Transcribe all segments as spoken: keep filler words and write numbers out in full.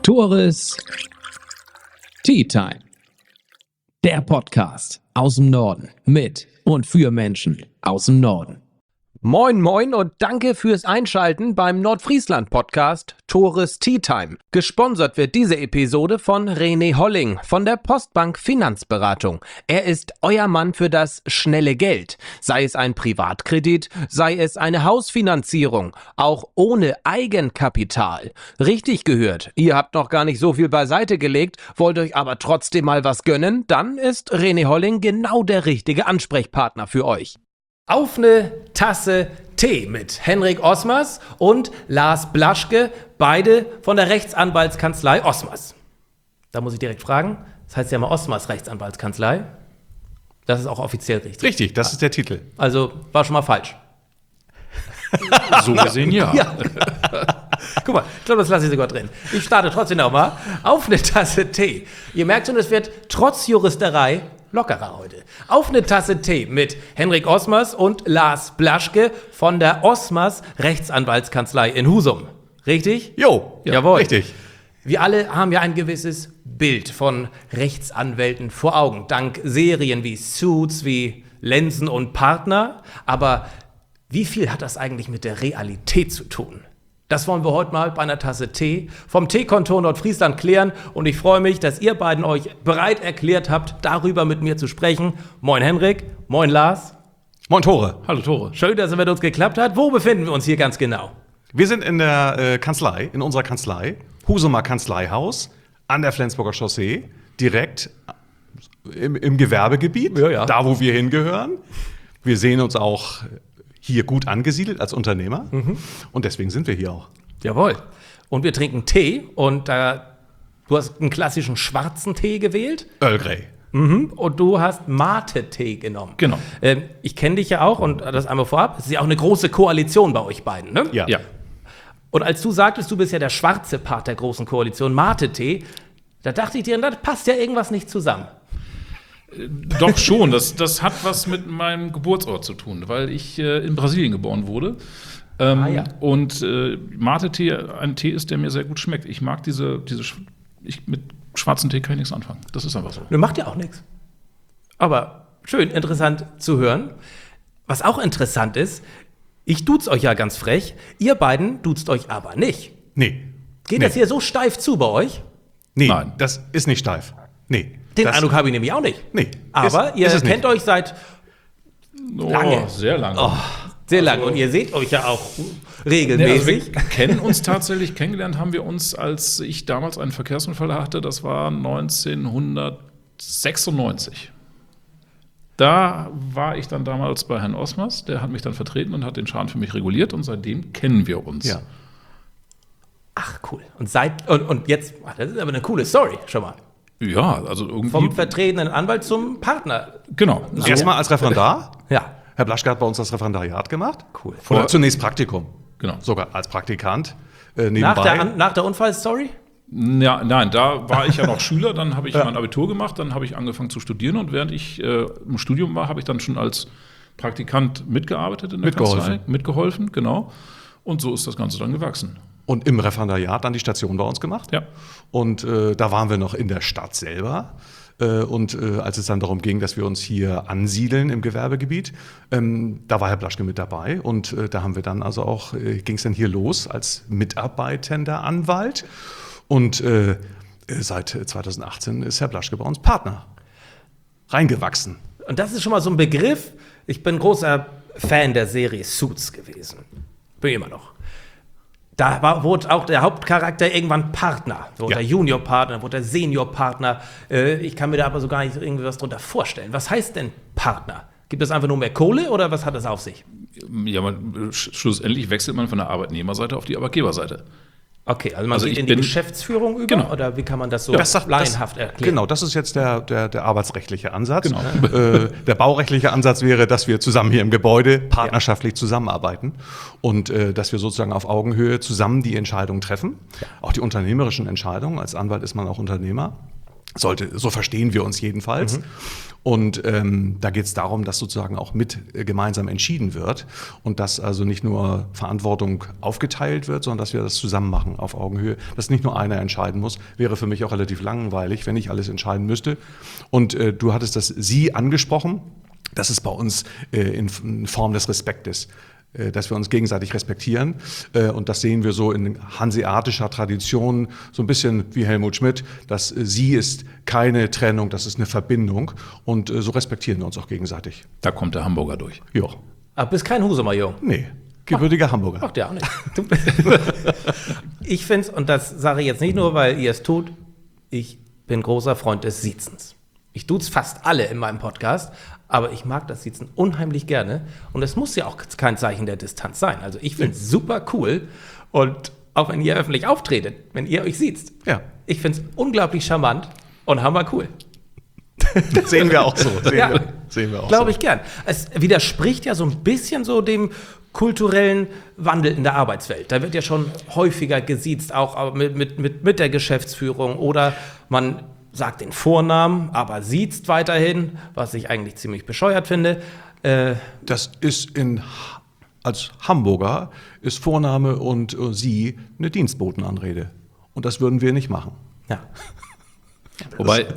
Tores Tea Time. Der Podcast aus dem Norden mit und für Menschen aus dem Norden. Moin moin und danke fürs Einschalten beim Nordfriesland-Podcast Tores Tea Time. Gesponsert wird diese Episode von René Holling von der Postbank Finanzberatung. Er ist euer Mann für das schnelle Geld. Sei es ein Privatkredit, sei es eine Hausfinanzierung, auch ohne Eigenkapital. Richtig gehört, ihr habt noch gar nicht so viel beiseite gelegt, wollt euch aber trotzdem mal was gönnen, dann ist René Holling genau der richtige Ansprechpartner für euch. Auf eine Tasse Tee mit Henrik Osmers und Lars Blaschke, beide von der Rechtsanwaltskanzlei Osmers. Da muss ich direkt fragen, das heißt ja mal Osmers Rechtsanwaltskanzlei. Das ist auch offiziell richtig. Richtig, das ist der Titel. Also war schon mal falsch. So gesehen ja. ja. Guck mal, ich glaube, das lasse ich sogar drin. Ich starte trotzdem noch mal. Auf eine Tasse Tee. Ihr merkt schon, es wird trotz Juristerei lockerer heute. Auf eine Tasse Tee mit Henrik Osmers und Lars Blaschke von der Osmers Rechtsanwaltskanzlei in Husum. Richtig? Jo, ja, jawohl. Richtig. Wir alle haben ja ein gewisses Bild von Rechtsanwälten vor Augen, dank Serien wie Suits, wie Lenzen und Partner. Aber wie viel hat das eigentlich mit der Realität zu tun? Das wollen wir heute mal bei einer Tasse Tee vom Teekontor Nordfriesland klären. Und ich freue mich, dass ihr beiden euch bereit erklärt habt, darüber mit mir zu sprechen. Moin Henrik, moin Lars. Moin Tore. Hallo Tore. Schön, dass es mit uns geklappt hat. Wo befinden wir uns hier ganz genau? Wir sind in der äh, Kanzlei, in unserer Kanzlei, Husumer Kanzleihaus, an der Flensburger Chaussee, direkt im, im Gewerbegebiet, ja, ja. Da wo wir hingehören. Wir sehen uns auch hier gut angesiedelt als Unternehmer. Mhm. Und deswegen sind wir hier auch. Jawohl. Und wir trinken Tee. Und äh, du hast einen klassischen schwarzen Tee gewählt. Earl Grey. Mhm. Und du hast Mate-Tee genommen. Genau. Ähm, ich kenne dich ja auch und das einmal vorab. Es ist ja auch eine große Koalition bei euch beiden, ne? Ja. Ja. Und als du sagtest, du bist ja der schwarze Part der großen Koalition, Mate-Tee, da dachte ich dir, das passt ja irgendwas nicht zusammen. Doch schon, das, das hat was mit meinem Geburtsort zu tun, weil ich äh, in Brasilien geboren wurde. Ähm, ah, ja. Und äh, Mate-Tee ein Tee ist, der mir sehr gut schmeckt. Ich mag diese, diese ich, mit schwarzen Tee kann ich nichts anfangen. Das ist einfach so. Ne, macht ja auch nichts. Aber schön, interessant zu hören. Was auch interessant ist, ich duze euch ja ganz frech, ihr beiden duzt euch aber nicht. Nee. Geht nee. das hier so steif zu bei euch? Nee, Nein. Das ist nicht steif. Nee. Den das, Eindruck habe ich nämlich auch nicht. Nee. Aber ist, ihr ist kennt euch seit Oh, lange. Sehr lange. Oh, sehr Also- lange. Und ihr seht euch ja auch Nee, also regelmäßig. wir kennen uns tatsächlich, kennengelernt haben wir uns, als ich damals einen Verkehrsunfall hatte, das war neunzehnhundertsechsundneunzig. Da war ich dann damals bei Herrn Osmers, der hat mich dann vertreten und hat den Schaden für mich reguliert und seitdem kennen wir uns. Ja. Ach, cool. Und, seit, und, und jetzt, ach, das ist aber eine coole Story schon mal. Ja, also irgendwie. Vom vertretenen Anwalt zum Partner. Genau. So. Erstmal als Referendar. Ja. Herr Blaschke hat bei uns das Referendariat gemacht. Cool. Oder zunächst Praktikum. Genau. Sogar als Praktikant. Äh, Nach nebenbei. der, nach der Unfallstory? Ja, nein, da war ich ja noch Schüler, dann habe ich ja. mein Abitur gemacht, dann habe ich angefangen zu studieren und während ich äh, im Studium war, habe ich dann schon als Praktikant mitgearbeitet in der Mitgeholfen. Kanzlei. Mitgeholfen, genau. Und so ist das Ganze dann gewachsen. Und im Referendariat dann die Station bei uns gemacht. Ja. Und äh, da waren wir noch in der Stadt selber. Äh, und äh, als es dann darum ging, dass wir uns hier ansiedeln im Gewerbegebiet, ähm, da war Herr Blaschke mit dabei. Und äh, da haben wir dann also auch, äh, ging es dann hier los als mitarbeitender Anwalt. Und äh, seit zweitausendachtzehn ist Herr Blaschke bei uns Partner. Reingewachsen. Und das ist schon mal so ein Begriff. Ich bin großer Fan der Serie Suits gewesen. Bin immer noch. Da war, wurde auch der Hauptcharakter irgendwann Partner. Wurde Ja. der Juniorpartner, wurde der Seniorpartner. Äh, ich kann mir da aber so gar nicht irgendwie was drunter vorstellen. Was heißt denn Partner? Gibt es einfach nur mehr Kohle oder was hat das auf sich? Ja, man, sch- schlussendlich wechselt man von der Arbeitnehmerseite auf die Arbeitgeberseite. Okay, also man Also geht ich in die bin- Geschäftsführung über? Genau. Oder wie kann man das so Das sagt- laienhaft das, erklären? Genau, das ist jetzt der, der, der arbeitsrechtliche Ansatz. Genau. Äh, der baurechtliche Ansatz wäre, dass wir zusammen hier im Gebäude partnerschaftlich zusammenarbeiten und äh, dass wir sozusagen auf Augenhöhe zusammen die Entscheidungen treffen. Auch die unternehmerischen Entscheidungen. Als Anwalt ist man auch Unternehmer. Sollte, so verstehen wir uns jedenfalls. Mhm. Und ähm, da geht es darum, dass sozusagen auch mit äh, gemeinsam entschieden wird und dass also nicht nur Verantwortung aufgeteilt wird, sondern dass wir das zusammen machen auf Augenhöhe. Dass nicht nur einer entscheiden muss, wäre für mich auch relativ langweilig, wenn ich alles entscheiden müsste. Und äh, du hattest das Sie angesprochen. Das ist bei uns äh, in, in Form des Respektes, äh, dass wir uns gegenseitig respektieren. Äh, und das sehen wir so in hanseatischer Tradition, so ein bisschen wie Helmut Schmidt. Das äh, Sie ist keine Trennung, das ist eine Verbindung. Und äh, so respektieren wir uns auch gegenseitig. Da kommt der Hamburger durch. Ja. Aber bist kein Husumer Jung. Nee, gebürtiger Hamburger. Macht der auch nicht. Ich finde es, und das sage ich jetzt nicht nur, weil ihr es tut, ich bin großer Freund des Siezens. Ich duze fast alle in meinem Podcast, aber ich mag das Siezen unheimlich gerne. Und es muss ja auch kein Zeichen der Distanz sein. Also ich finde es super cool. Und auch wenn ihr öffentlich auftretet, wenn ihr euch siezt. Ja. Ich finde es unglaublich charmant und hammer cool. Das sehen wir auch so. Sehen Ja, wir, sehen wir auch glaube so. ich gern. Es widerspricht ja so ein bisschen so dem kulturellen Wandel in der Arbeitswelt. Da wird ja schon häufiger gesiezt, auch mit, mit, mit, mit der Geschäftsführung. Oder man sagt den Vornamen, aber siezt weiterhin, was ich eigentlich ziemlich bescheuert finde. Äh, Das ist in, als Hamburger ist Vorname und äh, Sie eine Dienstbotenanrede. Und das würden wir nicht machen. ja. Wobei äh,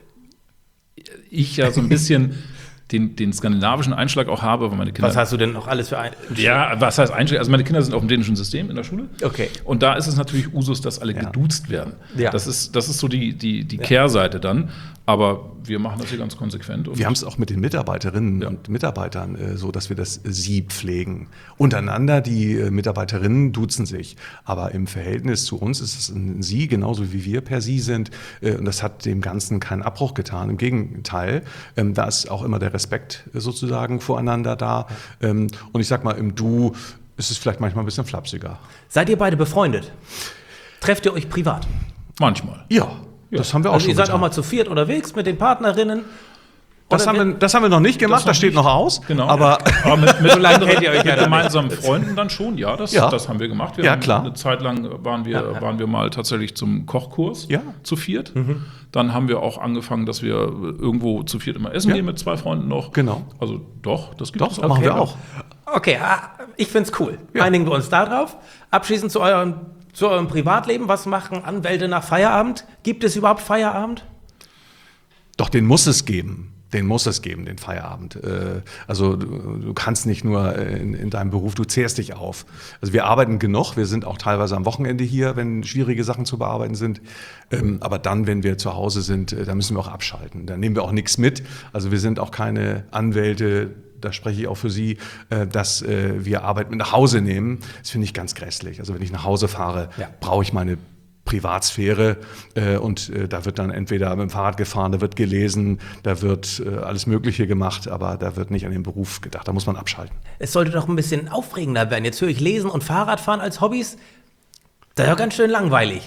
ich ja so ein bisschen den, den skandinavischen Einschlag auch habe, weil meine Kinder. Was hast du denn noch alles für ein... Ja, was heißt Einschlag? Also meine Kinder sind auf dem dänischen System in der Schule. Okay. Und da ist es natürlich Usus, dass alle Ja. geduzt werden. Ja. Das ist, das ist so die, die, die Kehrseite dann. Aber wir machen das hier ganz konsequent. Und Wir haben es auch mit den Mitarbeiterinnen Ja. und Mitarbeitern äh, so, dass wir das Sie pflegen. Untereinander, die äh, Mitarbeiterinnen duzen sich. Aber im Verhältnis zu uns ist es ein Sie, genauso wie wir per Sie sind. Äh, und das hat dem Ganzen keinen Abbruch getan. Im Gegenteil, ähm, da ist auch immer der Respekt äh, sozusagen voreinander da. Ähm, und ich sag mal, im Du ist es vielleicht manchmal ein bisschen flapsiger. Seid ihr beide befreundet? Trefft ihr euch privat? manchmal. Ja, das haben wir auch Also schon ihr seid getan. auch mal zu viert unterwegs mit den Partnerinnen? Das Oder haben, wird- wir, das haben wir noch nicht gemacht, Das das, noch steht nicht. noch aus. Genau. Aber Aber mit, mit, lange anderen, kennt ihr euch ja mit noch gemeinsamen Freunden dann schon, ja, das, Ja. das haben wir gemacht. Wir Ja, haben klar. Eine Zeit lang waren wir, Ja, ja. waren wir mal tatsächlich zum Kochkurs Ja. zu viert. Dann haben wir auch angefangen, dass wir irgendwo zu viert immer essen Ja. gehen mit zwei Freunden noch. Genau. Also doch, das gibt doch, es das machen wir Okay. auch. Okay, ah, ich find's cool. Ja. Einigen wir uns da drauf. Abschließend zu eurem, zu eurem Privatleben. Was machen Anwälte nach Feierabend? Gibt es überhaupt Feierabend? Doch, den muss es geben. Den muss es geben, den Feierabend. Äh, Also du, du kannst nicht nur in, in deinem Beruf, du zehrst dich auf. Also wir arbeiten genug, wir sind auch teilweise am Wochenende hier, wenn schwierige Sachen zu bearbeiten sind. Ähm, Aber dann, wenn wir zu Hause sind, äh, da müssen wir auch abschalten. Da nehmen wir auch nichts mit. Also wir sind auch keine Anwälte, da spreche ich auch für Sie, äh, dass äh, wir Arbeit mit nach Hause nehmen. Das finde ich ganz grässlich. Also wenn ich nach Hause fahre, Ja. brauche ich meine Privatsphäre äh, und äh, da wird dann entweder mit dem Fahrrad gefahren, da wird gelesen, da wird äh, alles Mögliche gemacht, aber da wird nicht an den Beruf gedacht, da muss man abschalten. Es sollte doch ein bisschen aufregender werden. Jetzt höre ich Lesen und Fahrradfahren als Hobbys. Das ist doch ganz schön langweilig.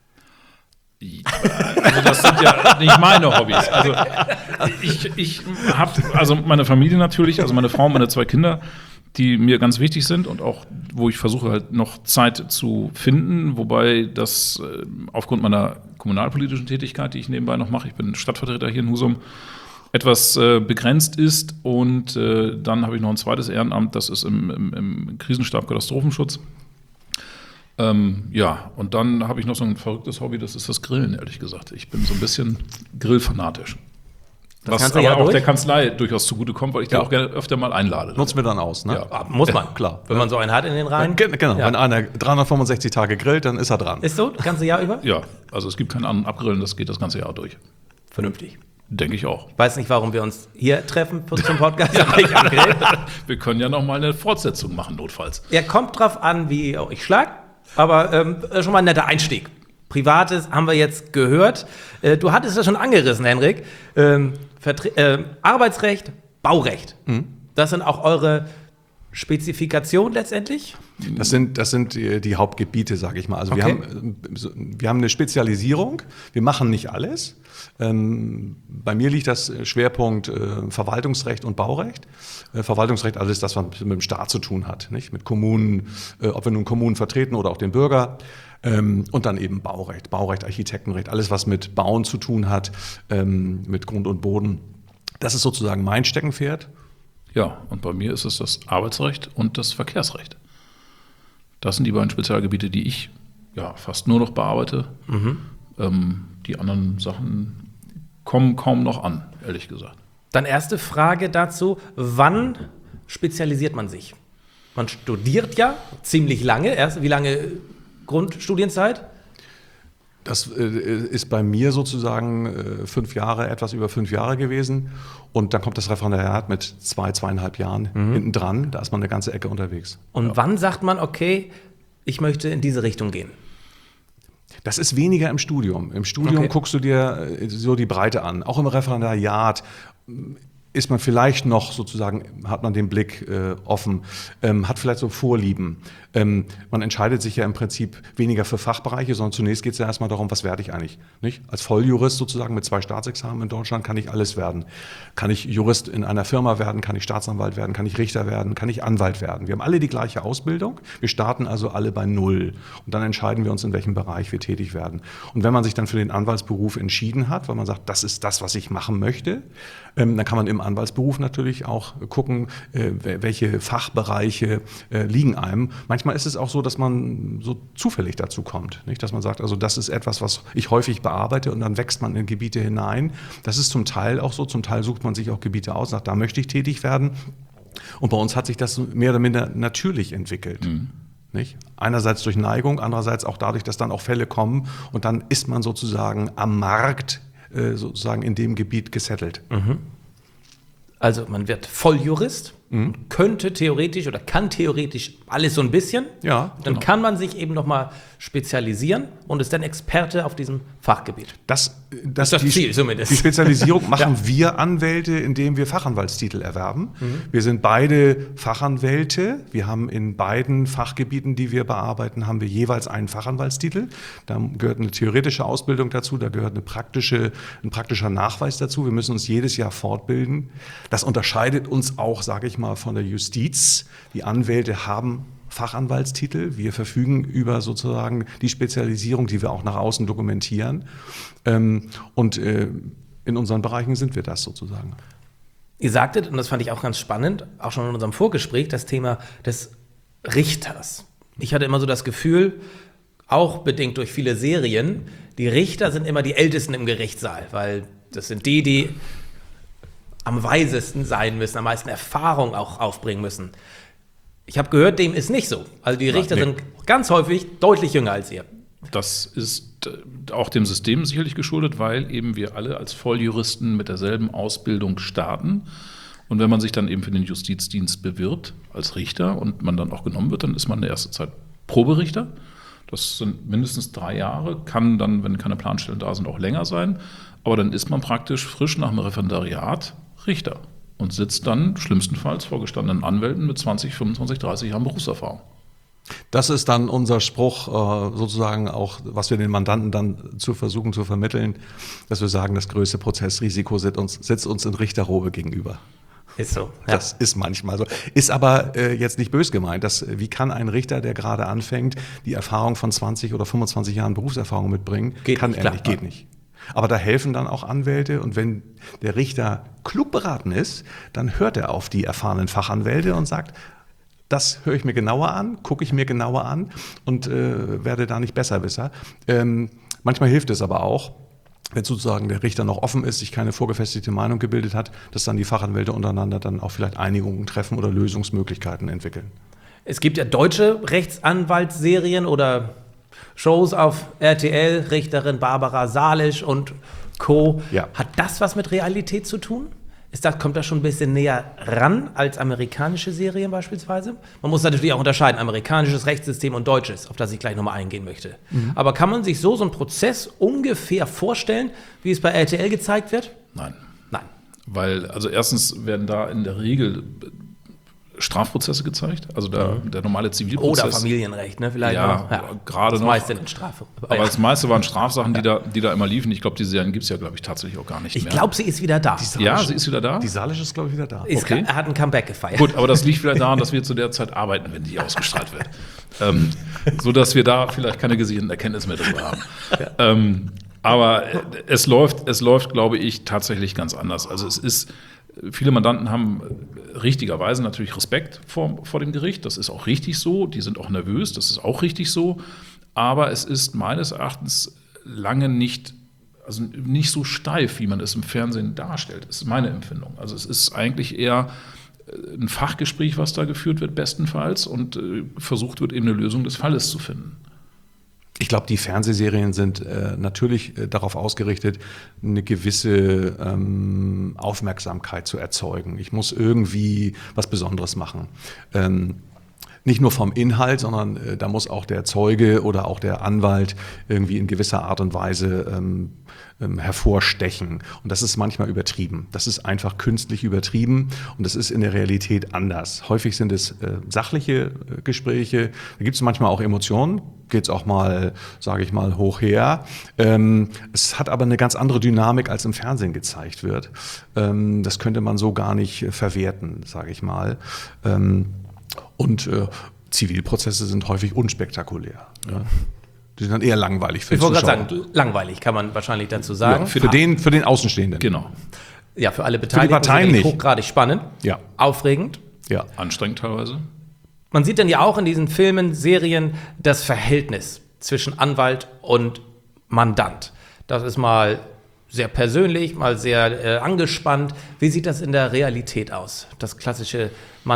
Also das sind ja nicht meine Hobbys. Also ich, ich habe, also meine Familie natürlich, also meine Frau und meine zwei Kinder, die mir ganz wichtig sind und auch, wo ich versuche halt noch Zeit zu finden, wobei das äh, aufgrund meiner kommunalpolitischen Tätigkeit, die ich nebenbei noch mache, ich bin Stadtvertreter hier in Husum, etwas äh, begrenzt ist und äh, dann habe ich noch ein zweites Ehrenamt, das ist im, im, im Krisenstab Katastrophenschutz. Ähm, ja, und dann habe ich noch so ein verrücktes Hobby, das ist das Grillen, ehrlich gesagt. Ich bin so ein bisschen grillfanatisch. Das Was ganze aber Jahr auch durch? der Kanzlei durchaus zugutekommt, weil ich die Ja. auch gerne öfter mal einlade. Nutzen wir dann aus, ne? Ja. Ah, muss man, Klar. Wenn man so einen hat in den Reihen. Ge- Genau, Ja. wenn einer dreihundertfünfundsechzig Tage grillt, dann ist er dran. Ist so, das ganze Jahr über? Ja, also es gibt keinen anderen Abgrillen, das geht das ganze Jahr durch. Vernünftig. Denke ich auch. Weiß nicht, warum wir uns hier treffen für- zum Podcast. aber nicht am Grill. Wir können ja noch mal eine Fortsetzung machen, notfalls. Ja, kommt drauf an, wie ihr euch schlagt. Aber ähm, schon mal ein netter Einstieg. Privates haben wir jetzt gehört. Äh, du hattest das schon angerissen, Henrik. Ähm, Vertre- äh, Arbeitsrecht, Baurecht. Das sind auch eure Spezifikation letztendlich? Das sind, das sind die, die Hauptgebiete, sage ich mal. Also Okay. wir, haben, wir haben eine Spezialisierung. Wir machen nicht alles. Ähm, bei mir liegt das Schwerpunkt äh, Verwaltungsrecht und Baurecht. Äh, Verwaltungsrecht, alles das, was mit dem Staat zu tun hat, nicht? Mit Kommunen, äh, ob wir nun Kommunen vertreten oder auch den Bürger. Ähm, und dann eben Baurecht, Baurecht, Architektenrecht, alles, was mit Bauen zu tun hat, ähm, mit Grund und Boden. Das ist sozusagen mein Steckenpferd. Ja, und bei mir ist es das Arbeitsrecht und das Verkehrsrecht. Das sind die beiden Spezialgebiete, die ich ja fast nur noch bearbeite. Mhm. Ähm, die anderen Sachen kommen kaum noch an, ehrlich gesagt. Dann erste Frage dazu, wann spezialisiert man sich? Man studiert ja ziemlich lange, erst wie lange Grundstudienzeit? Das äh, ist bei mir sozusagen äh, fünf Jahre, etwas über fünf Jahre gewesen. Und dann kommt das Referendariat mit zwei, zweieinhalb Jahren Mhm. hinten dran. Da ist man eine ganze Ecke unterwegs. Und wann sagt man, okay, ich möchte in diese Richtung gehen? Das ist weniger im Studium. Im Studium Okay. guckst du dir äh, so die Breite an. Auch im Referendariat ist man vielleicht noch sozusagen, hat man den Blick äh, offen, ähm, hat vielleicht so Vorlieben. Ähm, man entscheidet sich ja im Prinzip weniger für Fachbereiche, sondern zunächst geht es ja erstmal darum, was werde ich eigentlich? Nicht? Als Volljurist sozusagen mit zwei Staatsexamen in Deutschland kann ich alles werden. Kann ich Jurist in einer Firma werden, kann ich Staatsanwalt werden, kann ich Richter werden, kann ich Anwalt werden. Wir haben alle die gleiche Ausbildung, wir starten also alle bei Null. Und dann entscheiden wir uns, in welchem Bereich wir tätig werden. Und wenn man sich dann für den Anwaltsberuf entschieden hat, weil man sagt, das ist das, was ich machen möchte, ähm, dann kann man im Anwaltsberuf natürlich auch gucken, äh, welche Fachbereiche äh, liegen einem. Manchmal ist es auch so, dass man so zufällig dazu kommt, nicht? Dass man sagt, also das ist etwas, was ich häufig bearbeite und dann wächst man in Gebiete hinein. Das ist zum Teil auch so, zum Teil sucht man sich auch Gebiete aus, sagt, da möchte ich tätig werden. Und bei uns hat sich das mehr oder minder natürlich entwickelt. Mhm. Nicht? Einerseits durch Neigung, andererseits auch dadurch, dass dann auch Fälle kommen und dann ist man sozusagen am Markt äh, sozusagen in dem Gebiet gesettelt. Mhm. Also man wird Volljurist, mhm. könnte theoretisch oder kann theoretisch alles so ein bisschen. Ja, dann genau. kann man sich eben nochmal spezialisieren und ist dann Experte auf diesem Fachgebiet. Das, das, ist das die, Ziel zumindest. Die Spezialisierung machen Ja. wir Anwälte, indem wir Fachanwaltstitel erwerben. Mhm. Wir sind beide Fachanwälte. Wir haben in beiden Fachgebieten, die wir bearbeiten, haben wir jeweils einen Fachanwaltstitel. Da gehört eine theoretische Ausbildung dazu, da gehört eine praktische, ein praktischer Nachweis dazu. Wir müssen uns jedes Jahr fortbilden. Das unterscheidet uns auch, sage ich mal, von der Justiz. Die Anwälte haben Fachanwaltstitel. Wir verfügen über sozusagen die Spezialisierung, die wir auch nach außen dokumentieren. Und in unseren Bereichen sind wir das sozusagen. Ihr sagtet, und das fand ich auch ganz spannend, auch schon in unserem Vorgespräch, das Thema des Richters. Ich hatte immer so das Gefühl, auch bedingt durch viele Serien, die Richter sind immer die Ältesten im Gerichtssaal, weil das sind die, die am weisesten sein müssen, am meisten Erfahrung auch aufbringen müssen. Ich habe gehört, dem ist nicht so. Also die Richter nee. sind ganz häufig deutlich jünger als ihr. Das ist äh, auch dem System sicherlich geschuldet, weil eben wir alle als Volljuristen mit derselben Ausbildung starten. Und wenn man sich dann eben für den Justizdienst bewirbt als Richter und man dann auch genommen wird, dann ist man in der ersten Zeit Proberichter. Das sind mindestens drei Jahre, kann dann, wenn keine Planstellen da sind, auch länger sein. Aber dann ist man praktisch frisch nach dem Referendariat Richter und sitzt dann schlimmstenfalls vor gestandenen Anwälten mit zwanzig, fünfundzwanzig, dreißig Jahren Berufserfahrung. Das ist dann unser Spruch, sozusagen auch, was wir den Mandanten dann zu versuchen zu vermitteln, dass wir sagen, das größte Prozessrisiko sitzt uns, sitzt uns in Richterrobe gegenüber. Ist so. Ja. Das ist manchmal so. Ist aber äh, jetzt nicht bös gemeint. Das, wie kann ein Richter, der gerade anfängt, die Erfahrung von zwanzig oder fünfundzwanzig Jahren Berufserfahrung mitbringen? Geht kann nicht, er klar. nicht, geht nicht. Aber da helfen dann auch Anwälte und wenn der Richter klug beraten ist, dann hört er auf die erfahrenen Fachanwälte und sagt, das höre ich mir genauer an, gucke ich mir genauer an und äh, werde da nicht besserwisser. Ähm, manchmal hilft es aber auch, wenn sozusagen der Richter noch offen ist, sich keine vorgefestigte Meinung gebildet hat, dass dann die Fachanwälte untereinander dann auch vielleicht Einigungen treffen oder Lösungsmöglichkeiten entwickeln. Es gibt ja deutsche Rechtsanwaltsserien oder Shows auf R T L, Richterin Barbara Salisch und Co. Ja. Hat das was mit Realität zu tun? Ist das, kommt das schon ein bisschen näher ran als amerikanische Serien beispielsweise? Man muss natürlich auch unterscheiden, amerikanisches Rechtssystem und deutsches, auf das ich gleich nochmal eingehen möchte. Mhm. Aber kann man sich so so einen Prozess ungefähr vorstellen, wie es bei R T L gezeigt wird? Nein. Nein. Weil, also erstens werden da in der Regel Strafprozesse gezeigt, also der, Mhm. der normale Zivilprozess. Oder Familienrecht, ne? Vielleicht Ja, noch. Ja, gerade das noch. meiste in Strafe. Aber ja. das meiste waren Strafsachen, die da, die da immer liefen. Ich glaube, die Serien gibt es ja, glaube ich, tatsächlich auch gar nicht Ich mehr. glaube, sie ist wieder da. Ja, sie ist wieder da. Die Salisch ist, glaube ich, wieder da. Ist, okay. Er hat ein Comeback gefeiert. Gut, aber das liegt vielleicht daran, dass wir zu der Zeit arbeiten, wenn die ausgestrahlt wird. ähm, so dass wir da vielleicht keine gesicherten Erkenntnisse mehr darüber haben. Ja. Ähm, aber es läuft, es läuft, glaube ich, tatsächlich ganz anders. Also es ist, viele Mandanten haben richtigerweise natürlich Respekt vor, vor dem Gericht. Das ist auch richtig so. Die sind auch nervös. Das ist auch richtig so. Aber es ist meines Erachtens lange nicht, also nicht so steif, wie man es im Fernsehen darstellt. Das ist meine Empfindung. Also es ist eigentlich eher ein Fachgespräch, was da geführt wird, bestenfalls, und äh, versucht wird, eben eine Lösung des Falles zu finden. Ich glaube, die Fernsehserien sind äh, natürlich äh, darauf ausgerichtet, eine gewisse ähm, Aufmerksamkeit zu erzeugen. Ich muss irgendwie was Besonderes machen. Ähm, nicht nur vom Inhalt, sondern äh, da muss auch der Zeuge oder auch der Anwalt irgendwie in gewisser Art und Weise ähm, ähm, hervorstechen. Und das ist manchmal übertrieben. Das ist einfach künstlich übertrieben und das ist in der Realität anders. Häufig sind es äh, sachliche äh, Gespräche. Da gibt es manchmal auch Emotionen. Geht es auch mal, sage ich mal, hoch her. Ähm, es hat aber eine ganz andere Dynamik, als im Fernsehen gezeigt wird. Ähm, das könnte man so gar nicht äh, verwerten, sage ich mal. Ähm, und äh, Zivilprozesse sind häufig unspektakulär. Ja. Die sind dann eher langweilig für Ich den wollte Zuschauer. gerade sagen, langweilig kann man wahrscheinlich dazu sagen. Ja, für, den, für den Außenstehenden. Genau. Ja, für alle Beteiligten. Parteien sicherlich nicht. Hochgradig spannend, Ja. aufregend. Ja. Anstrengend teilweise. Man sieht dann ja auch in diesen Filmen, Serien das Verhältnis zwischen Anwalt und Mandant. Das ist mal sehr persönlich, mal sehr äh, angespannt. Wie sieht das in der Realität aus? Das klassische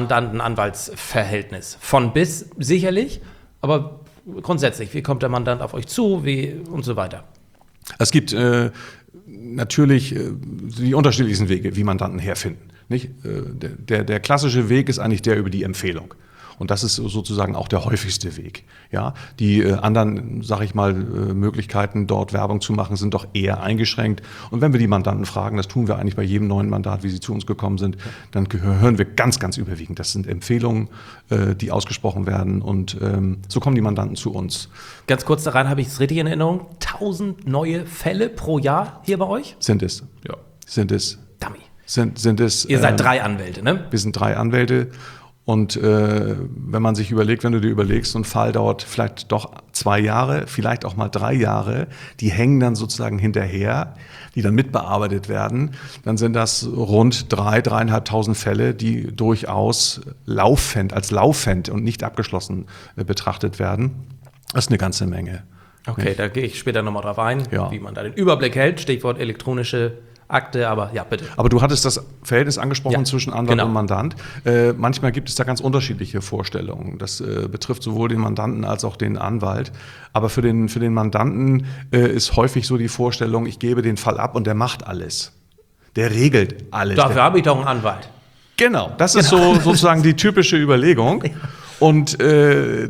Mandanten-Anwaltsverhältnis. Von bis sicherlich, aber grundsätzlich, wie kommt der Mandant auf euch zu, wie und so weiter? Es gibt äh, natürlich äh, die unterschiedlichsten Wege, wie Mandanten herfinden. Nicht? Äh, der, der klassische Weg ist eigentlich der über die Empfehlung. Und das ist sozusagen auch der häufigste Weg. Ja, die äh, anderen, sage ich mal, äh, Möglichkeiten, dort Werbung zu machen, sind doch eher eingeschränkt. Und wenn wir die Mandanten fragen, das tun wir eigentlich bei jedem neuen Mandat, wie sie zu uns gekommen sind, dann hören wir ganz, ganz überwiegend. Das sind Empfehlungen, äh, die ausgesprochen werden. Und ähm, so kommen die Mandanten zu uns. Ganz kurz daran, habe ich es richtig in Erinnerung? tausend neue Fälle pro Jahr hier bei euch? Sind es. Ja. Sind es. Dummy. Sind, sind es. Ihr seid ähm, drei Anwälte, ne? Wir sind drei Anwälte. Und äh, wenn man sich überlegt, wenn du dir überlegst, so ein Fall dauert vielleicht doch zwei Jahre, vielleicht auch mal drei Jahre, die hängen dann sozusagen hinterher, die dann mitbearbeitet werden, dann sind das rund drei, dreieinhalbtausend Fälle, die durchaus laufend, als laufend und nicht abgeschlossen äh, betrachtet werden. Das ist eine ganze Menge. Okay, da gehe ich später nochmal drauf ein, Ja. wie man da den Überblick hält. Stichwort elektronische Akte, aber ja, bitte. Aber du hattest das Verhältnis angesprochen Ja, zwischen Anwalt genau. und Mandant. Äh, manchmal gibt es da ganz unterschiedliche Vorstellungen. Das äh, betrifft sowohl den Mandanten als auch den Anwalt. Aber für den, für den Mandanten äh, ist häufig so die Vorstellung, ich gebe den Fall ab und der macht alles. Der regelt alles. Dafür Der, habe ich doch einen Anwalt. genau, das ist so sozusagen die typische Überlegung. Und äh,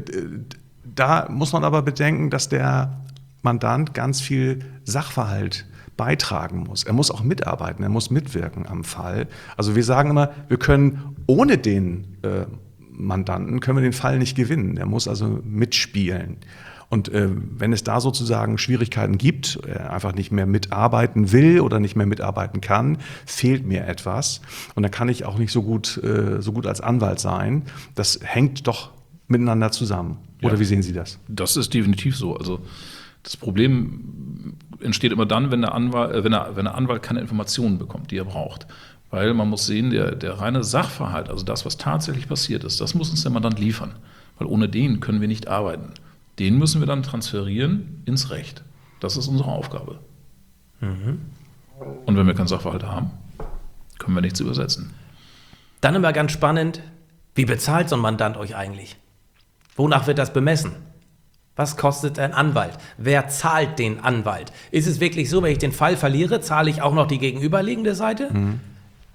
da muss man aber bedenken, dass der Mandant ganz viel Sachverhalt beitragen muss. Er muss auch mitarbeiten, er muss mitwirken am Fall. Also wir sagen immer, wir können ohne den äh, Mandanten, können wir den Fall nicht gewinnen. Er muss also mitspielen. Und äh, wenn es da sozusagen Schwierigkeiten gibt, er einfach nicht mehr mitarbeiten will oder nicht mehr mitarbeiten kann, fehlt mir etwas. Und dann kann ich auch nicht so gut, äh, so gut als Anwalt sein. Das hängt doch miteinander zusammen. Oder Ja. wie sehen Sie das? Das ist definitiv so. Also das Problem entsteht immer dann, wenn der Anwalt, äh, wenn der, wenn der Anwalt keine Informationen bekommt, die er braucht. Weil man muss sehen, der, der reine Sachverhalt, also das, was tatsächlich passiert ist, das muss uns der Mandant liefern. Weil ohne den können wir nicht arbeiten. Den müssen wir dann transferieren ins Recht. Das ist unsere Aufgabe. Mhm. Und wenn wir keinen Sachverhalt haben, können wir nichts übersetzen. Dann immer ganz spannend, wie bezahlt so ein Mandant euch eigentlich? Wonach wird das bemessen? Was kostet ein Anwalt? Wer zahlt den Anwalt? Ist es wirklich so, wenn ich den Fall verliere, zahle ich auch noch die gegenüberliegende Seite? Mhm.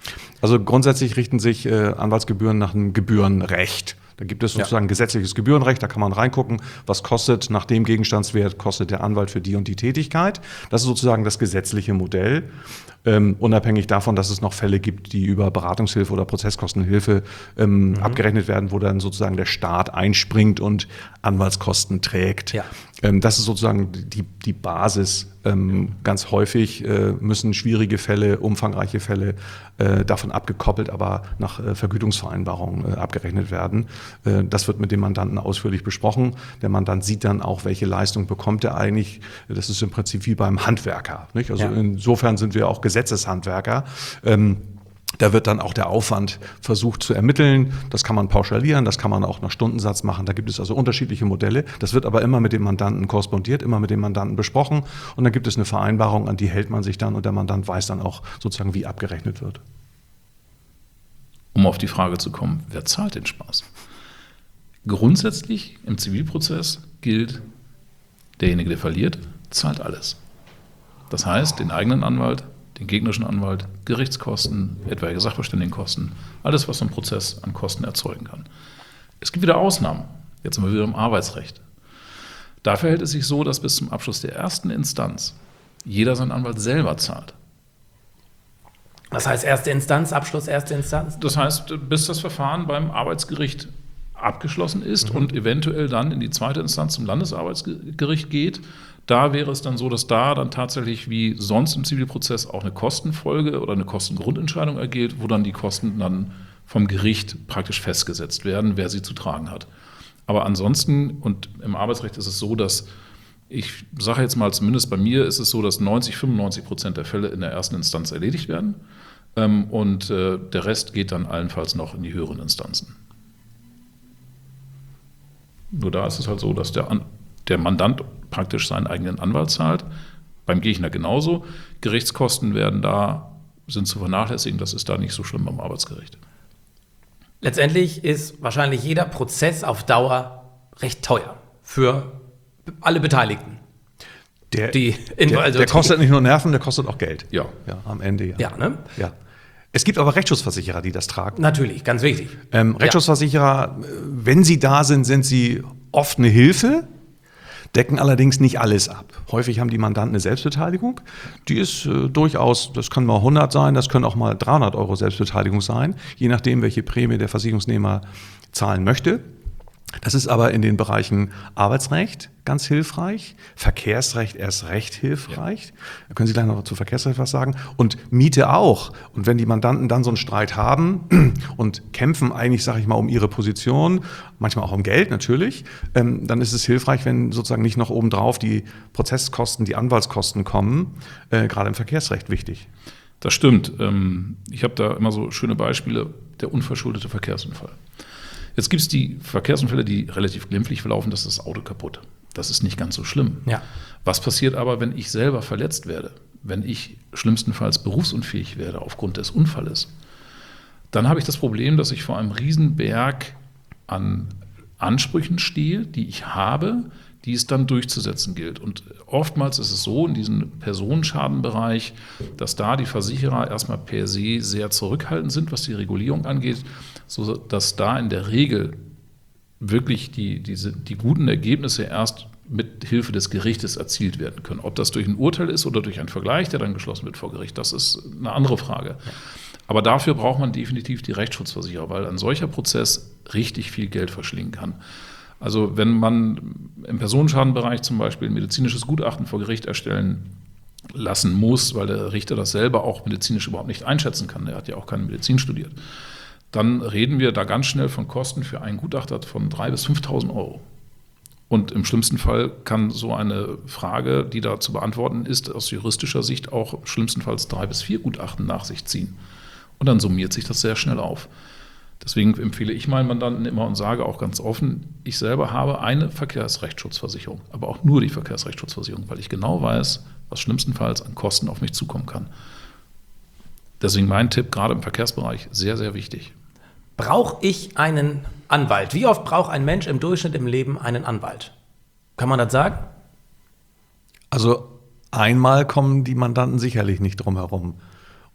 Also grundsätzlich richten sich äh, Anwaltsgebühren nach einem Gebührenrecht. Da gibt es sozusagen ja. gesetzliches Gebührenrecht, da kann man reingucken, was kostet nach dem Gegenstandswert, kostet der Anwalt für die und die Tätigkeit. Das ist sozusagen das gesetzliche Modell, ähm, unabhängig davon, dass es noch Fälle gibt, die über Beratungshilfe oder Prozesskostenhilfe ähm, mhm. abgerechnet werden, wo dann sozusagen der Staat einspringt und Anwaltskosten trägt. Ja. Ähm, das ist sozusagen die, die Basis. Ähm, ganz häufig äh, müssen schwierige Fälle, umfangreiche Fälle äh, davon abgekoppelt, aber nach äh, Vergütungsvereinbarungen äh, abgerechnet werden. Äh, das wird mit dem Mandanten ausführlich besprochen. Der Mandant sieht dann auch, welche Leistung bekommt er eigentlich. Das ist im Prinzip wie beim Handwerker, nicht? Also ja. insofern sind wir auch Gesetzeshandwerker. Ähm, Da wird dann auch der Aufwand versucht zu ermitteln. Das kann man pauschalieren, das kann man auch nach Stundensatz machen. Da gibt es also unterschiedliche Modelle. Das wird aber immer mit dem Mandanten korrespondiert, immer mit dem Mandanten besprochen. Und dann gibt es eine Vereinbarung, an die hält man sich dann und der Mandant weiß dann auch sozusagen, wie abgerechnet wird. Um auf die Frage zu kommen, wer zahlt den Spaß? Grundsätzlich im Zivilprozess gilt, derjenige, der verliert, zahlt alles. Das heißt, den eigenen Anwalt, den gegnerischen Anwalt, Gerichtskosten, etwaige Sachverständigenkosten, alles, was so ein Prozess an Kosten erzeugen kann. Es gibt wieder Ausnahmen. Jetzt sind wir wieder im Arbeitsrecht. Da verhält es sich so, dass bis zum Abschluss der ersten Instanz jeder seinen Anwalt selber zahlt. Was heißt erste Instanz, Abschluss erste Instanz? Das heißt, bis das Verfahren beim Arbeitsgericht abgeschlossen ist mhm. und eventuell dann in die zweite Instanz zum Landesarbeitsgericht geht. Da wäre es dann so, dass da dann tatsächlich wie sonst im Zivilprozess auch eine Kostenfolge oder eine Kostengrundentscheidung ergeht, wo dann die Kosten dann vom Gericht praktisch festgesetzt werden, wer sie zu tragen hat. Aber ansonsten, und im Arbeitsrecht ist es so, dass ich sage jetzt mal, zumindest bei mir ist es so, dass neunzig, fünfundneunzig Prozent der Fälle in der ersten Instanz erledigt werden ähm, und äh, der Rest geht dann allenfalls noch in die höheren Instanzen. Nur da ist es halt so, dass der, An- der Mandant praktisch seinen eigenen Anwalt zahlt, beim Gegner genauso. Gerichtskosten werden da, sind zu vernachlässigen, das ist da nicht so schlimm beim Arbeitsgericht. Letztendlich ist wahrscheinlich jeder Prozess auf Dauer recht teuer für alle Beteiligten. Der, die der, also der kostet nicht nur Nerven, der kostet auch Geld. Ja. Ja, am Ende, ja. Ja, ne? Ja. Es gibt aber Rechtsschutzversicherer, die das tragen. Natürlich, ganz wichtig. Ähm, Rechtsschutzversicherer, ja. wenn sie da sind, sind sie oft eine Hilfe, decken allerdings nicht alles ab. Häufig haben die Mandanten eine Selbstbeteiligung. Die ist äh, durchaus, das können mal hundert sein, das können auch mal dreihundert Euro Selbstbeteiligung sein, je nachdem, welche Prämie der Versicherungsnehmer zahlen möchte. Das ist aber in den Bereichen Arbeitsrecht ganz hilfreich, Verkehrsrecht erst recht hilfreich. Ja. Da können Sie gleich noch zu Verkehrsrecht was sagen. Und Miete auch. Und wenn die Mandanten dann so einen Streit haben und kämpfen eigentlich, sage ich mal, um ihre Position, manchmal auch um Geld natürlich, ähm, dann ist es hilfreich, wenn sozusagen nicht noch obendrauf die Prozesskosten, die Anwaltskosten kommen, äh, gerade im Verkehrsrecht wichtig. Das stimmt. Ich habe da immer so schöne Beispiele, der unverschuldete Verkehrsunfall. Jetzt gibt es die Verkehrsunfälle, die relativ glimpflich verlaufen, das ist das Auto kaputt. Das ist nicht ganz so schlimm. Ja. Was passiert aber, wenn ich selber verletzt werde? Wenn ich schlimmstenfalls berufsunfähig werde aufgrund des Unfalles? Dann habe ich das Problem, dass ich vor einem Riesenberg an Ansprüchen stehe, die ich habe, die es dann durchzusetzen gilt. Und oftmals ist es so in diesem Personenschadenbereich, dass da die Versicherer erstmal per se sehr zurückhaltend sind, was die Regulierung angeht, sodass da in der Regel wirklich die, diese, die guten Ergebnisse erst mit Hilfe des Gerichtes erzielt werden können. Ob das durch ein Urteil ist oder durch einen Vergleich, der dann geschlossen wird vor Gericht, das ist eine andere Frage. Aber dafür braucht man definitiv die Rechtsschutzversicherer, weil ein solcher Prozess richtig viel Geld verschlingen kann. Also wenn man im Personenschadenbereich zum Beispiel ein medizinisches Gutachten vor Gericht erstellen lassen muss, weil der Richter das selber auch medizinisch überhaupt nicht einschätzen kann, der hat ja auch keine Medizin studiert, dann reden wir da ganz schnell von Kosten für einen Gutachter von dreitausend bis fünftausend Euro. Und im schlimmsten Fall kann so eine Frage, die da zu beantworten ist, aus juristischer Sicht auch schlimmstenfalls drei bis vier Gutachten nach sich ziehen. Und dann summiert sich das sehr schnell auf. Deswegen empfehle ich meinen Mandanten immer und sage auch ganz offen, ich selber habe eine Verkehrsrechtsschutzversicherung, aber auch nur die Verkehrsrechtsschutzversicherung, weil ich genau weiß, was schlimmstenfalls an Kosten auf mich zukommen kann. Deswegen mein Tipp, gerade im Verkehrsbereich, sehr, sehr wichtig. Brauche ich einen Anwalt? Wie oft braucht ein Mensch im Durchschnitt im Leben einen Anwalt? Kann man das sagen? Also einmal kommen die Mandanten sicherlich nicht drum herum.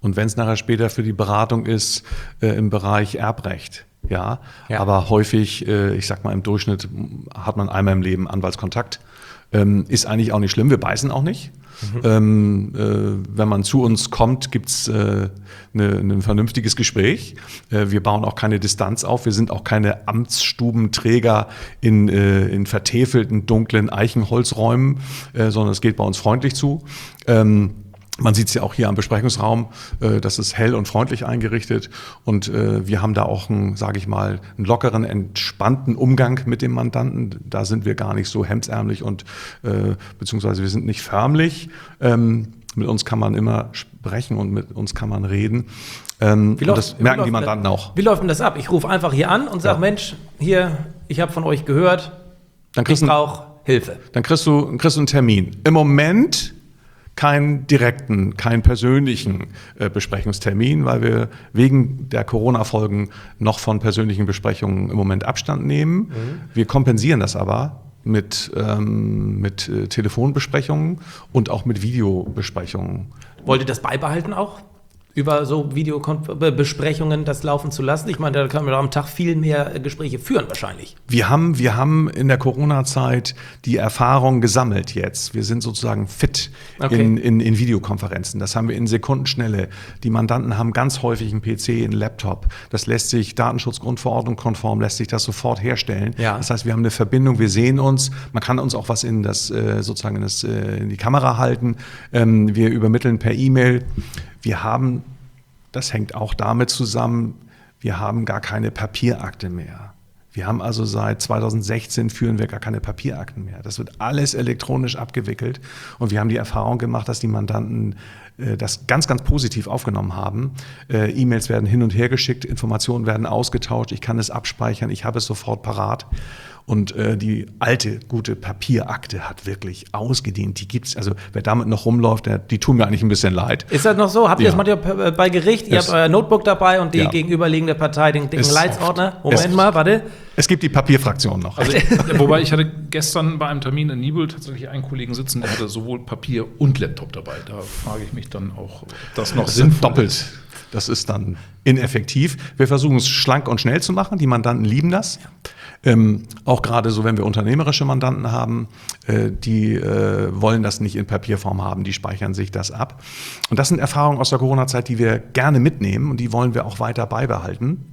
Und wenn es nachher später für die Beratung ist äh, im Bereich Erbrecht, ja, Ja. aber häufig, äh, ich sag mal im Durchschnitt hat man einmal im Leben Anwaltskontakt, ähm, ist eigentlich auch nicht schlimm, wir beißen auch nicht. Mhm. Ähm, äh, wenn man zu uns kommt, gibt's äh, ne, ein vernünftiges Gespräch. Äh, wir bauen auch keine Distanz auf. Wir sind auch keine Amtsstubenträger in, äh, in vertäfelten, dunklen Eichenholzräumen, äh, sondern es geht bei uns freundlich zu. Ähm, Man sieht es ja auch hier am Besprechungsraum, äh, das ist hell und freundlich eingerichtet und äh, wir haben da auch einen, sage ich mal, einen lockeren, entspannten Umgang mit dem Mandanten. Da sind wir gar nicht so hemdsärmlich und äh, beziehungsweise wir sind nicht förmlich. Ähm, mit uns kann man immer sprechen und mit uns kann man reden. Ähm, Wie und läuft- das wie merken läuft die denn Mandanten das- auch. Wie läuft denn das ab? Ich rufe einfach hier an und sage, Ja. Mensch, hier, ich habe von euch gehört, Dann ich kriegst, du, brauche Hilfe. dann kriegst du, kriegst du einen Termin. Im Moment keinen direkten, keinen persönlichen äh, Besprechungstermin, weil wir wegen der Corona-Folgen noch von persönlichen Besprechungen im Moment Abstand nehmen. Mhm. Wir kompensieren das aber mit, ähm, mit äh, Telefonbesprechungen und auch mit Videobesprechungen. Wollt ihr das beibehalten auch? Über so Videobesprechungen das laufen zu lassen? Ich meine, da kann man doch am Tag viel mehr Gespräche führen wahrscheinlich. Wir haben, wir haben in der Corona-Zeit die Erfahrung gesammelt jetzt. Wir sind sozusagen fit Okay. in, in, in Videokonferenzen. Das haben wir in Sekundenschnelle. Die Mandanten haben ganz häufig einen P C, einen Laptop. Das lässt sich Datenschutzgrundverordnung konform, lässt sich das sofort herstellen. Ja. Das heißt, wir haben eine Verbindung, wir sehen uns. Man kann uns auch was in das, äh, sozusagen in, das, äh, in die Kamera halten. Ähm, wir übermitteln per E-Mail. Wir haben, das hängt auch damit zusammen, wir haben gar keine Papierakte mehr. Wir haben also seit zweitausendsechzehn führen wir gar keine Papierakten mehr. Das wird alles elektronisch abgewickelt und wir haben die Erfahrung gemacht, dass die Mandanten äh, das ganz, ganz positiv aufgenommen haben. Äh, E-Mails werden hin und her geschickt, Informationen werden ausgetauscht, ich kann es abspeichern, ich habe es sofort parat. Und äh, die alte, gute Papierakte hat wirklich ausgedient. Die gibt's, also wer damit noch rumläuft, der, die tun mir eigentlich ein bisschen leid. Ist das noch so? Habt ihr Ja. das manchmal bei Gericht? Ihr Es- habt euer Notebook dabei und die Ja. gegenüberliegende Partei den dicken Es- Leitsordner? Moment es- mal, warte. Es gibt die Papierfraktion noch. Also, wobei ich hatte gestern bei einem Termin in Nibel tatsächlich einen Kollegen sitzen, der hatte sowohl Papier und Laptop dabei. Da frage ich mich dann auch, ob das noch Das sind sinnvoll doppelt. ist. Das ist dann ineffektiv. Wir versuchen es schlank und schnell zu machen. Die Mandanten lieben das. Ähm, auch gerade so, wenn wir unternehmerische Mandanten haben, äh, die äh, wollen das nicht in Papierform haben, die speichern sich das ab. Und das sind Erfahrungen aus der Corona-Zeit, die wir gerne mitnehmen und die wollen wir auch weiter beibehalten.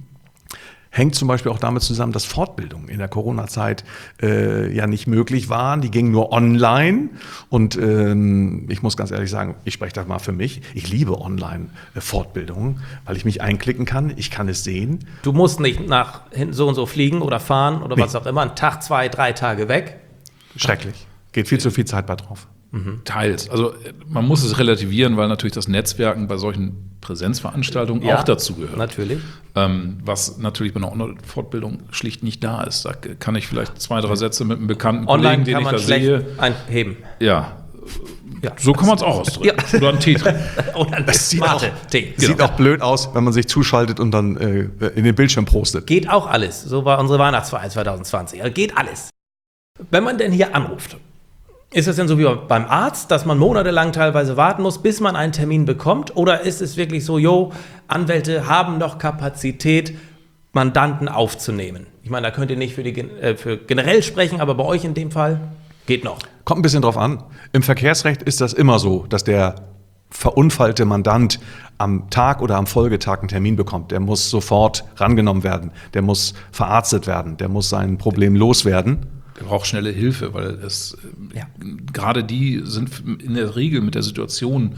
Hängt zum Beispiel auch damit zusammen, dass Fortbildungen in der Corona-Zeit äh, ja nicht möglich waren. Die gingen nur online. Und ähm, ich muss ganz ehrlich sagen, ich spreche das mal für mich. Ich liebe Online-Fortbildungen, weil ich mich einklicken kann. Ich kann es sehen. Du musst nicht nach hinten so und so fliegen oder fahren oder Nee. was auch immer. Einen Tag, zwei, drei Tage weg. Schrecklich. Geht viel zu viel Zeit bei drauf. Teils. Also äh, man muss es relativieren, weil natürlich das Netzwerken bei solchen Präsenzveranstaltungen Ja, auch dazu gehört. natürlich. Ähm, was natürlich bei einer Online-Fortbildung schlicht nicht da ist. Da kann ich vielleicht zwei, drei Sätze mit einem bekannten Online Kollegen, den kann ich man da schlecht sehe. einheben. Ja, Ja. so kann man es auch ausdrücken. Ja. Oder einen Tee trinken. Oder ein Das sieht auch, Tee. sieht auch blöd aus, wenn man sich zuschaltet und dann äh, in den Bildschirm prostet. Geht auch alles. So war unsere Weihnachtsfeier zwanzig zwanzig. Also geht alles. Wenn man denn hier anruft, ist es denn so wie beim Arzt, dass man monatelang teilweise warten muss, bis man einen Termin bekommt? Oder ist es wirklich so, jo, Anwälte haben noch Kapazität, Mandanten aufzunehmen? Ich meine, da könnt ihr nicht für, die, gen- äh, für generell sprechen, aber bei euch in dem Fall geht noch. Kommt ein bisschen drauf an. Im Verkehrsrecht ist das immer so, dass der verunfallte Mandant am Tag oder am Folgetag einen Termin bekommt. Der muss sofort rangenommen werden. Der muss verarztet werden. Der muss sein Problem loswerden. Der braucht schnelle Hilfe, weil es Ja. äh, gerade die sind in der Regel mit der Situation,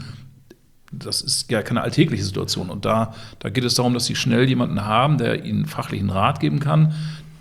das ist ja keine alltägliche Situation. Und da, da geht es darum, dass sie schnell jemanden haben, der ihnen fachlichen Rat geben kann,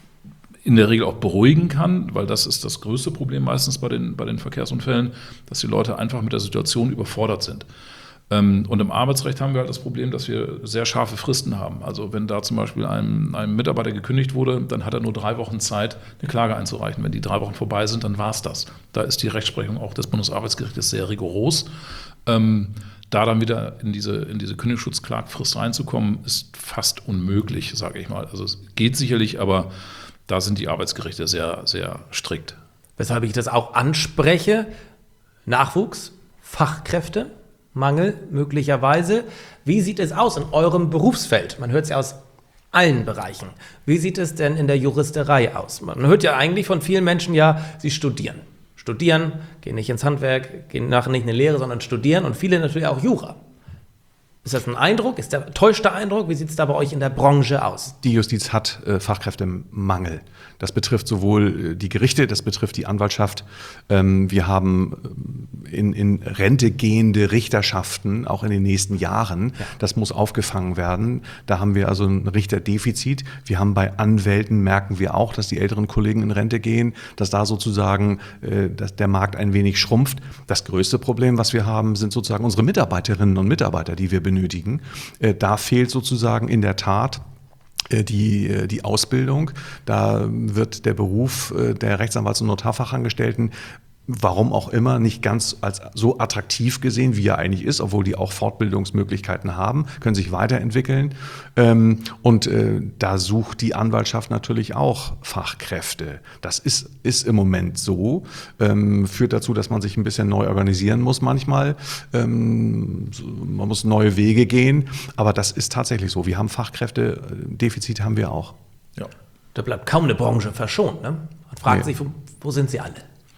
in der Regel auch beruhigen kann, weil das ist das größte Problem meistens bei den, bei den Verkehrsunfällen, dass die Leute einfach mit der Situation überfordert sind. Ähm, Und im Arbeitsrecht haben wir halt das Problem, dass wir sehr scharfe Fristen haben. Also wenn da zum Beispiel einem, einem Mitarbeiter gekündigt wurde, dann hat er nur drei Wochen Zeit, eine Klage einzureichen. Wenn die drei Wochen vorbei sind, dann war es das. Da ist die Rechtsprechung auch des Bundesarbeitsgerichtes sehr rigoros. Ähm, Da dann wieder in diese, in diese Kündigungsschutzklagfrist reinzukommen, ist fast unmöglich, sage ich mal. Also es geht sicherlich, aber da sind die Arbeitsgerichte sehr, sehr strikt. Weshalb ich das auch anspreche, Nachwuchs, Fachkräfte. Mangel möglicherweise. Wie sieht es aus in eurem Berufsfeld? Man hört es ja aus allen Bereichen. Wie sieht es denn in der Juristerei aus? Man hört ja eigentlich von vielen Menschen, ja, sie studieren. Studieren, gehen nicht ins Handwerk, gehen nachher nicht in eine Lehre, sondern studieren und viele natürlich auch Jura. Ist das ein Eindruck? Ist der täuschte Eindruck? Wie sieht es da bei euch in der Branche aus? Die Justiz hat äh, Fachkräftemangel. Das betrifft sowohl äh, die Gerichte, das betrifft die Anwaltschaft. Ähm, wir haben in, in Rente gehende Richterschaften, auch in den nächsten Jahren. Ja. Das muss aufgefangen werden. Da haben wir also ein Richterdefizit. Wir haben bei Anwälten, merken wir auch, dass die älteren Kollegen in Rente gehen, dass da sozusagen äh, dass der Markt ein wenig schrumpft. Das größte Problem, was wir haben, sind sozusagen unsere Mitarbeiterinnen und Mitarbeiter, die wir benötigen. benötigen. Da fehlt sozusagen in der Tat die, die Ausbildung. Da wird der Beruf der Rechtsanwalts- und Notarfachangestellten, warum auch immer, nicht ganz als so attraktiv gesehen, wie er eigentlich ist, obwohl die auch Fortbildungsmöglichkeiten haben, können sich weiterentwickeln. Und da sucht die Anwaltschaft natürlich auch Fachkräfte. Das ist, ist im Moment so, führt dazu, dass man sich ein bisschen neu organisieren muss manchmal. Man muss neue Wege gehen, aber das ist tatsächlich so. Wir haben Fachkräftedefizit, haben wir auch. Ja. Da bleibt kaum eine Branche verschont. Ne? Man fragt nee. sich, wo, wo sind sie alle?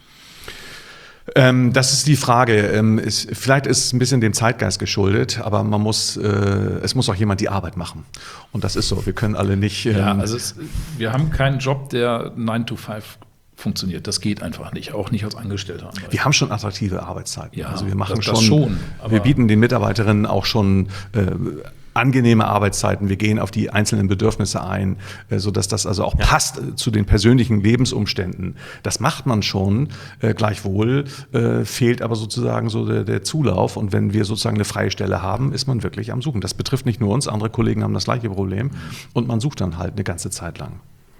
Ähm, das ist die Frage. Ähm, ist, vielleicht ist es ein bisschen dem Zeitgeist geschuldet, aber man muss, äh, es muss auch jemand die Arbeit machen. Und das ist so. Wir können alle nicht. Ähm, ja, also es, wir haben keinen Job, der nine to five funktioniert. Das geht einfach nicht, auch nicht als Angestellter. Wir haben schon attraktive Arbeitszeiten. Ja, also wir machen das, schon. Das schon wir bieten den Mitarbeiterinnen auch schon äh, angenehme Arbeitszeiten. Wir gehen auf die einzelnen Bedürfnisse ein, sodass das also auch ja. passt zu den persönlichen Lebensumständen. Das macht man schon. Äh, gleichwohl äh, fehlt aber sozusagen so der, der Zulauf. Und wenn wir sozusagen eine freie Stelle haben, ist man wirklich am Suchen. Das betrifft nicht nur uns, andere Kollegen haben das gleiche Problem. Und man sucht dann halt eine ganze Zeit lang.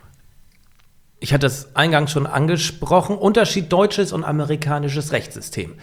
Ich hatte es eingangs schon angesprochen, Unterschied deutsches und amerikanisches Rechtssystem.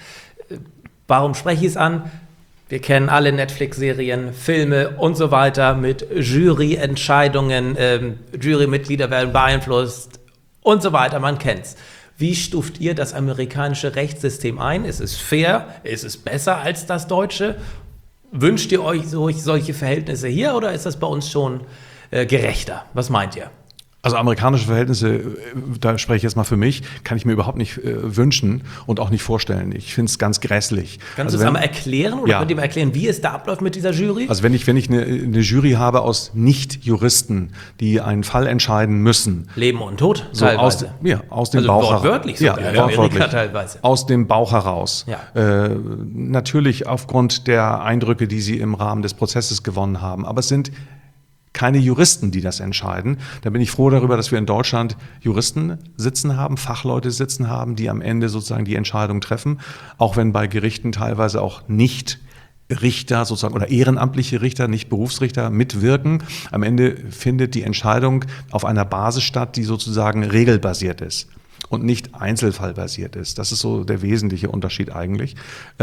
Warum spreche ich es an? Wir kennen alle Netflix-Serien, Filme und so weiter mit Juryentscheidungen, ähm, Jurymitglieder werden beeinflusst und so weiter, man kennt's. Wie stuft ihr das amerikanische Rechtssystem ein? Ist es fair? Ist es besser als das deutsche? Wünscht ihr euch solche Verhältnisse hier oder ist das bei uns schon äh, gerechter? Was meint ihr? Also amerikanische Verhältnisse, da spreche ich jetzt mal für mich, kann ich mir überhaupt nicht äh, wünschen und auch nicht vorstellen. Ich finde es ganz grässlich. Kannst also du es einmal erklären oder ja. könnt ihr mir erklären, wie es da abläuft mit dieser Jury? Also wenn ich, wenn ich eine, eine Jury habe aus Nicht-Juristen, die einen Fall entscheiden müssen. Leben und Tod so teilweise. Aus, ja, aus dem also Bauch wortwörtlich heraus. sogar, Ja, wortwörtlich. teilweise. Aus dem Bauch heraus. Ja. Äh, natürlich aufgrund der Eindrücke, die sie im Rahmen des Prozesses gewonnen haben. Aber es sind keine Juristen, die das entscheiden. Da bin ich froh darüber, dass wir in Deutschland Juristen sitzen haben, Fachleute sitzen haben, die am Ende sozusagen die Entscheidung treffen, auch wenn bei Gerichten teilweise auch nicht Richter sozusagen oder ehrenamtliche Richter, nicht Berufsrichter mitwirken. Am Ende findet die Entscheidung auf einer Basis statt, die sozusagen regelbasiert ist und nicht einzelfallbasiert ist. Das ist so der wesentliche Unterschied eigentlich.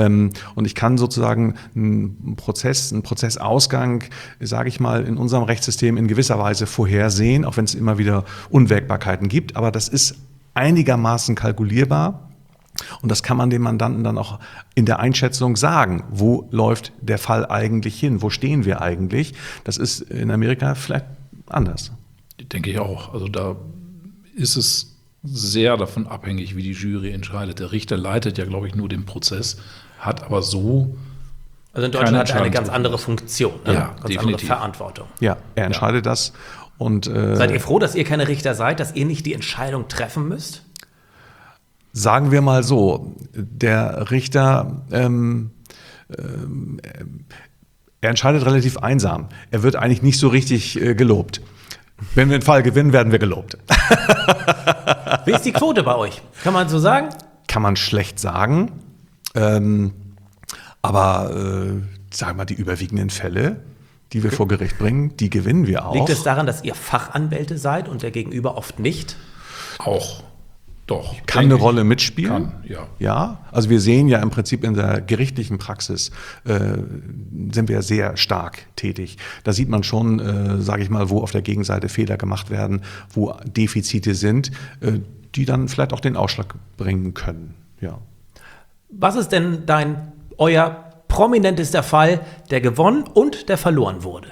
Und ich kann sozusagen einen Prozess, einen Prozessausgang, sage ich mal, in unserem Rechtssystem in gewisser Weise vorhersehen, auch wenn es immer wieder Unwägbarkeiten gibt. Aber das ist einigermaßen kalkulierbar. Und das kann man dem Mandanten dann auch in der Einschätzung sagen. Wo läuft der Fall eigentlich hin? Wo stehen wir eigentlich? Das ist in Amerika vielleicht anders. Denke ich auch. Also da ist es sehr davon abhängig, wie die Jury entscheidet. Der Richter leitet ja, glaube ich, nur den Prozess, hat aber so. Also in Deutschland hat er eine ganz andere Funktion, ne? Ja, ganz definitiv. andere Verantwortung. Ja, er entscheidet ja. das. Und, äh, seid ihr froh, dass ihr keine Richter seid, dass ihr nicht die Entscheidung treffen müsst? Sagen wir mal so, der Richter, ähm, ähm, er entscheidet relativ einsam. Er wird eigentlich nicht so richtig äh, gelobt. Wenn wir einen Fall gewinnen, werden wir gelobt. Wie ist die Quote bei euch? Kann man so sagen? Kann man schlecht sagen. Ähm, aber äh, sagen wir mal, die überwiegenden Fälle, die wir vor Gericht bringen, die gewinnen wir auch. Liegt es daran, dass ihr Fachanwälte seid und der Gegenüber oft nicht? Auch. Doch. Kann eine Rolle mitspielen. Kann, ja. Ja, also wir sehen ja im Prinzip in der gerichtlichen Praxis, äh, sind wir sehr stark tätig. Da sieht man schon, äh, sage ich mal, wo auf der Gegenseite Fehler gemacht werden, wo Defizite sind, äh, die dann vielleicht auch den Ausschlag bringen können. Ja. Was ist denn dein, euer prominentester Fall, der gewonnen und der verloren wurde?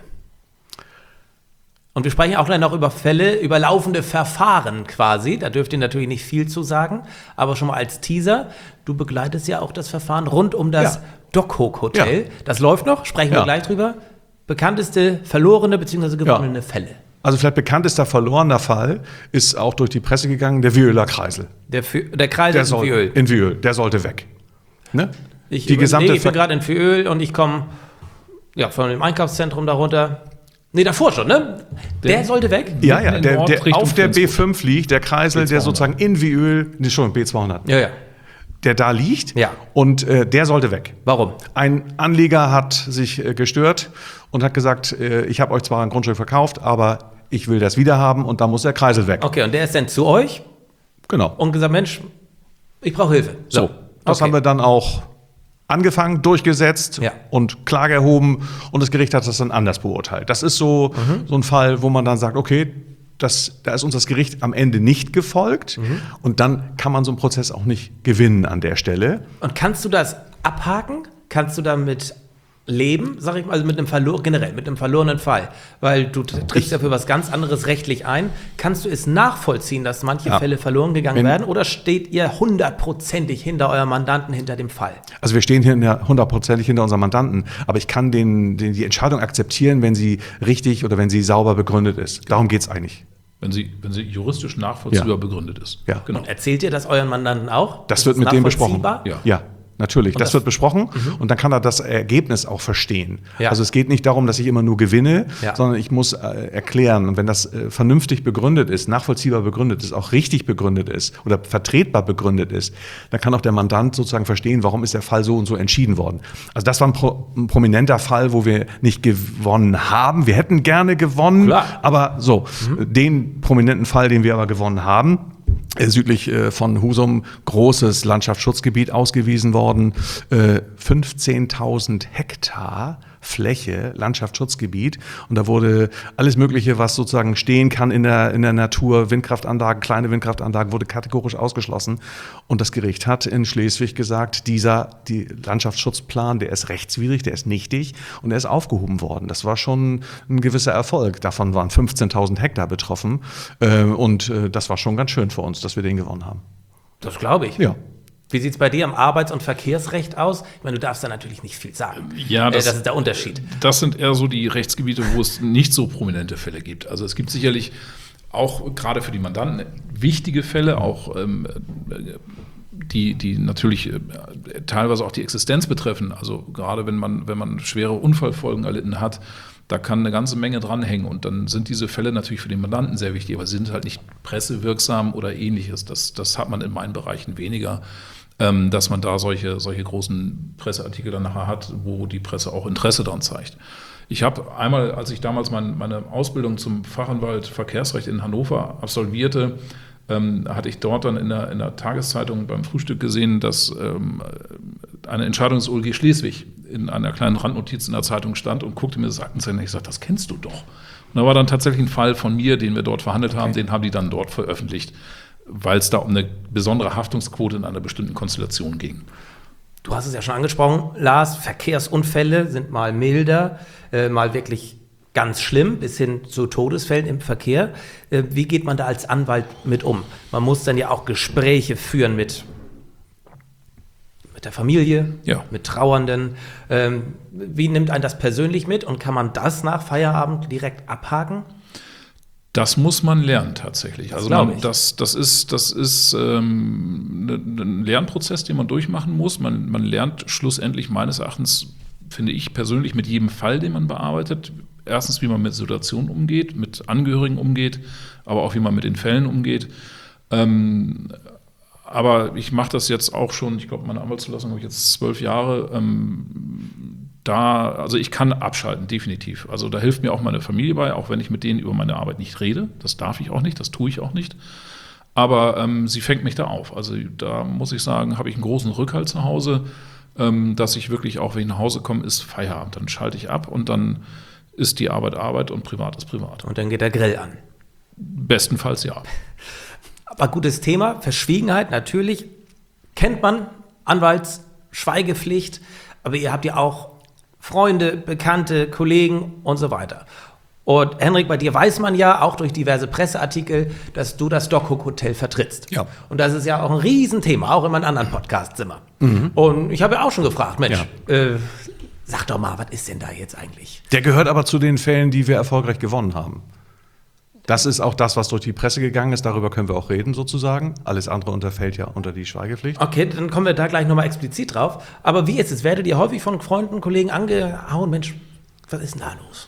Und wir sprechen auch dann noch über Fälle, über laufende Verfahren quasi. Da dürft ihr natürlich nicht viel zu sagen, aber schon mal als Teaser. Du begleitest ja auch das Verfahren rund um das Ja. Dockhook Hotel. Ja. Das läuft noch, sprechen wir Ja. gleich drüber. Bekannteste verlorene bzw. gewonnene Fälle. Also vielleicht bekanntester verlorener Fall ist auch durch die Presse gegangen, der Viöler Kreisel. Der, Fü- der Kreis Der ist soll, in Viöl. in Viöl, der sollte weg. Ne? Ich, die überlege, gesamte ich bin Ver- gerade in Viöl und ich komme ja, von dem Einkaufszentrum darunter. Nee, davor schon, ne? Der, Der- sollte weg? Ja, ja, in der, Nord der Richtung auf der B Flensburg. fünf liegt, der Kreisel, B der zweihundert. sozusagen in Viöl, nee, schon B zweihundert, Ja, ja. der da liegt. Ja. Und äh, der sollte weg. Warum? Ein Anleger hat sich äh, gestört und hat gesagt, äh, ich habe euch zwar ein Grundstück verkauft, aber ich will das wieder haben und da muss der Kreisel weg. Okay, und der ist dann zu euch Genau. und gesagt, Mensch, ich brauche Hilfe. So, das okay. haben wir dann auch angefangen, durchgesetzt Ja. und Klage erhoben und das Gericht hat das dann anders beurteilt. Das ist so, Mhm. so ein Fall, wo man dann sagt, okay, das, da ist uns das Gericht am Ende nicht gefolgt Mhm. und dann kann man so einen Prozess auch nicht gewinnen an der Stelle. Und kannst du das abhaken? Kannst du damit leben, sag ich mal, also mit einem verlor generell mit einem verlorenen Fall, weil du t- trittst ja für was ganz anderes rechtlich ein. Kannst du es nachvollziehen, dass manche Ja. Fälle verloren gegangen Wenn- werden, oder steht ihr hundertprozentig hinter eurem Mandanten, hinter dem Fall? Also wir stehen hier hundertprozentig hinter unserem Mandanten, aber ich kann den, den, die Entscheidung akzeptieren, wenn sie richtig oder wenn sie sauber begründet ist. Darum geht es eigentlich. Wenn sie, wenn sie juristisch nachvollziehbar Ja. begründet ist. Ja. Genau. Erzählt ihr das euren Mandanten auch? Das Ist wird es mit dem besprochen. nachvollziehbar? Ja. Ja, natürlich. Das, das- wird besprochen und dann kann er das Ergebnis auch verstehen. Ja. Also es geht nicht darum, dass ich immer nur gewinne, Ja. sondern ich muss äh, erklären. Und wenn das äh, vernünftig begründet ist, nachvollziehbar begründet ist, auch richtig begründet ist oder vertretbar begründet ist, dann kann auch der Mandant sozusagen verstehen, warum ist der Fall so und so entschieden worden. Also das war ein, pro, ein prominenter Fall, wo wir nicht gewonnen haben. Wir hätten gerne gewonnen, Klar. aber so, den prominenten Fall, den wir aber gewonnen haben, äh, südlich äh, von Husum, großes Landschaftsschutzgebiet ausgewiesen worden, äh, fünfzehntausend Hektar Fläche, Landschaftsschutzgebiet. Und da wurde alles Mögliche, was sozusagen stehen kann in der, in der Natur, Windkraftanlagen, kleine Windkraftanlagen, wurde kategorisch ausgeschlossen. Und das Gericht hat in Schleswig gesagt, dieser die Landschaftsschutzplan, der ist rechtswidrig, der ist nichtig und er ist aufgehoben worden. Das war schon ein gewisser Erfolg. Davon waren fünfzehntausend Hektar betroffen. Äh, und äh, das war schon ganz schön für uns, dass wir den gewonnen haben. Das glaube ich. Ja. Wie sieht es bei dir am Arbeits- und Verkehrsrecht aus? Ich meine, du darfst da natürlich nicht viel sagen. Ja, das- äh, das ist der Unterschied. Das sind eher so die Rechtsgebiete, wo es nicht so prominente Fälle gibt. Also es gibt sicherlich auch gerade für die Mandanten wichtige Fälle, auch ähm, die, die natürlich äh, teilweise auch die Existenz betreffen. Also gerade wenn man, wenn man schwere Unfallfolgen erlitten hat, da kann eine ganze Menge dranhängen. Und dann sind diese Fälle natürlich für den Mandanten sehr wichtig, aber sie sind halt nicht pressewirksam oder ähnliches. Das, das hat man in meinen Bereichen weniger, ähm, dass man da solche, solche großen Presseartikel dann nachher hat, wo die Presse auch Interesse daran zeigt. Ich habe einmal, als ich damals mein, meine Ausbildung zum Fachanwalt Verkehrsrecht in Hannover absolvierte, ähm, hatte ich dort dann in der, in der Tageszeitung beim Frühstück gesehen, dass ähm, eine Entscheidung des O L G Schleswig in einer kleinen Randnotiz in der Zeitung stand und guckte mir das Aktenzeichen an. Ich sagte, das kennst du doch. Und da war dann tatsächlich ein Fall von mir, den wir dort verhandelt haben, den haben die dann dort veröffentlicht, weil es da um eine besondere Haftungsquote in einer bestimmten Konstellation ging. Du hast es ja schon angesprochen, Lars, Verkehrsunfälle sind mal milder, äh, mal wirklich ganz schlimm, bis hin zu Todesfällen im Verkehr. Äh, wie geht man da als Anwalt mit um? Man muss dann ja auch Gespräche führen mit, mit der Familie, Ja. mit Trauernden. Ähm, wie nimmt einen das persönlich mit und kann man das nach Feierabend direkt abhaken? Das muss man lernen tatsächlich. Das also glaub man, ich. das, das ist, das ist ähm, ne- ein Lernprozess, den man durchmachen muss. Man, man lernt schlussendlich meines Erachtens, finde ich persönlich, mit jedem Fall, den man bearbeitet. Erstens, wie man mit Situationen umgeht, mit Angehörigen umgeht, aber auch wie man mit den Fällen umgeht. Ähm, aber ich mache das jetzt auch schon, ich glaube, meine Anwaltszulassung habe ich jetzt zwölf Jahre. Ähm, da, also ich kann abschalten, definitiv. Also da hilft mir auch meine Familie bei, auch wenn ich mit denen über meine Arbeit nicht rede. Das darf ich auch nicht, das tue ich auch nicht. Aber ähm, sie fängt mich da auf. Also da muss ich sagen, habe ich einen großen Rückhalt zu Hause, ähm, dass ich wirklich auch, wenn ich nach Hause komme, ist Feierabend. Dann schalte ich ab und dann ist die Arbeit Arbeit und privat ist privat. Und dann geht der Grill an. Bestenfalls ja. Aber gutes Thema, Verschwiegenheit natürlich, kennt man, Anwaltsschweigepflicht, aber ihr habt ja auch Freunde, Bekannte, Kollegen und so weiter. Und Henrik, bei dir weiß man ja auch durch diverse Presseartikel, dass du das Dock Hook Hotel vertrittst. Ja. Und das ist ja auch ein Riesenthema, auch in meinen anderen Podcasts immer. Mhm. Und ich habe ja auch schon gefragt, Mensch, ja. äh, sag doch mal, was ist denn da jetzt eigentlich? Der gehört aber zu den Fällen, die wir erfolgreich gewonnen haben. Das ist auch das, was durch die Presse gegangen ist. Darüber können wir auch reden, sozusagen. Alles andere unterfällt ja unter die Schweigepflicht. Okay, dann kommen wir da gleich nochmal explizit drauf. Aber wie ist es? Werdet ihr häufig von Freunden, Kollegen angehauen? Mensch, was ist denn da los?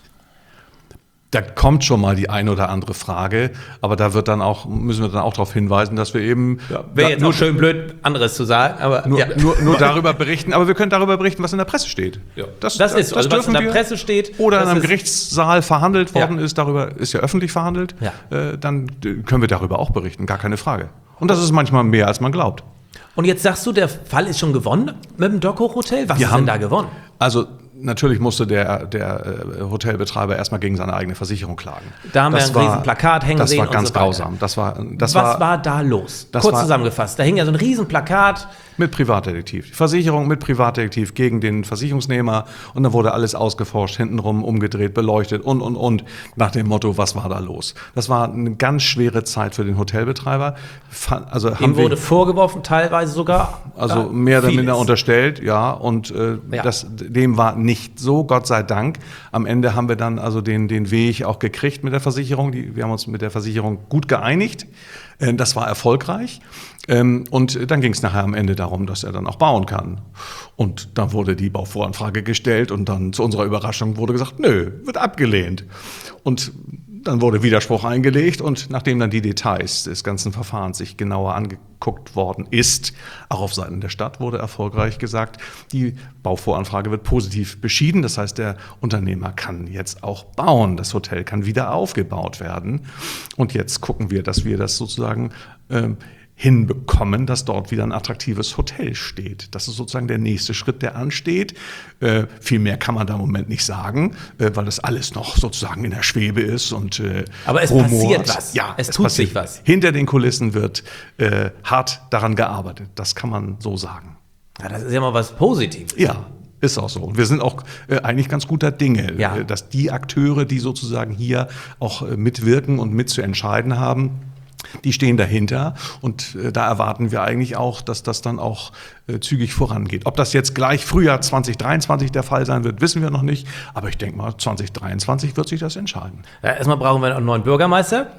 Da kommt schon mal die eine oder andere Frage, aber da wird dann auch, müssen wir dann auch darauf hinweisen, dass wir eben ja, wäre jetzt nur schön blöd, anderes zu sagen, aber nur, ja. nur, nur darüber berichten. Aber wir können darüber berichten, was in der Presse steht. Ja. Das, das ist, das also was in der wir. Presse steht oder in einem Gerichtssaal verhandelt worden ja. ist, darüber ist ja öffentlich verhandelt. Ja. Äh, dann können wir darüber auch berichten, gar keine Frage. Und das ist manchmal mehr, als man glaubt. Und jetzt sagst du, der Fall ist schon gewonnen mit dem Dock Hook Hotel. Was wir ist haben, denn da gewonnen? Also natürlich musste der, der Hotelbetreiber erstmal gegen seine eigene Versicherung klagen. Da haben das wir ein riesen Plakat hängen das sehen. Das war ganz und so grausam. Das war, das Was war, war da los? Das Kurz war, zusammengefasst. Da hing ja so ein riesen Plakat. Mit Privatdetektiv. Die Versicherung mit Privatdetektiv gegen den Versicherungsnehmer. Und dann wurde alles ausgeforscht, hintenrum umgedreht, beleuchtet und, und, und. Nach dem Motto, was war da los? Das war eine ganz schwere Zeit für den Hotelbetreiber. Also Ihm wurde vorgeworfen, teilweise sogar. Also mehr oder minder unterstellt, ja. Und äh, ja. Das, dem war nicht so, Gott sei Dank. Am Ende haben wir dann also den, den Weg auch gekriegt mit der Versicherung. Die, wir haben uns mit der Versicherung gut geeinigt. Äh, das war erfolgreich. Ähm, und dann ging es nachher am Ende darum, dass er dann auch bauen kann. Und dann wurde die Bauvoranfrage gestellt und dann zu unserer Überraschung wurde gesagt, nö, wird abgelehnt. Und dann wurde Widerspruch eingelegt und nachdem dann die Details des ganzen Verfahrens sich genauer angeguckt worden ist, auch auf Seiten der Stadt wurde erfolgreich gesagt, die Bauvoranfrage wird positiv beschieden. Das heißt, der Unternehmer kann jetzt auch bauen. Das Hotel kann wieder aufgebaut werden. Und jetzt gucken wir, dass wir das sozusagen ähm, hinbekommen, dass dort wieder ein attraktives Hotel steht. Das ist sozusagen der nächste Schritt, der ansteht. Äh, viel mehr kann man da im Moment nicht sagen, äh, weil das alles noch sozusagen in der Schwebe ist. Und, äh, aber es rumort. passiert was. Ja, es, es tut passiert sich was. Hinter den Kulissen wird äh, hart daran gearbeitet. Das kann man so sagen. Ja, das ist ja mal was Positives. Ja. Ist auch so. Und wir sind auch äh, eigentlich ganz guter Dinge, ja. äh, dass die Akteure, die sozusagen hier auch äh, mitwirken und mitzuentscheiden haben, die stehen dahinter und äh, da erwarten wir eigentlich auch, dass das dann auch äh, zügig vorangeht. Ob das jetzt gleich Frühjahr zwanzig dreiundzwanzig der Fall sein wird, wissen wir noch nicht. Aber ich denke mal, zwanzig dreiundzwanzig wird sich das entscheiden. Ja, erstmal brauchen wir einen neuen Bürgermeister.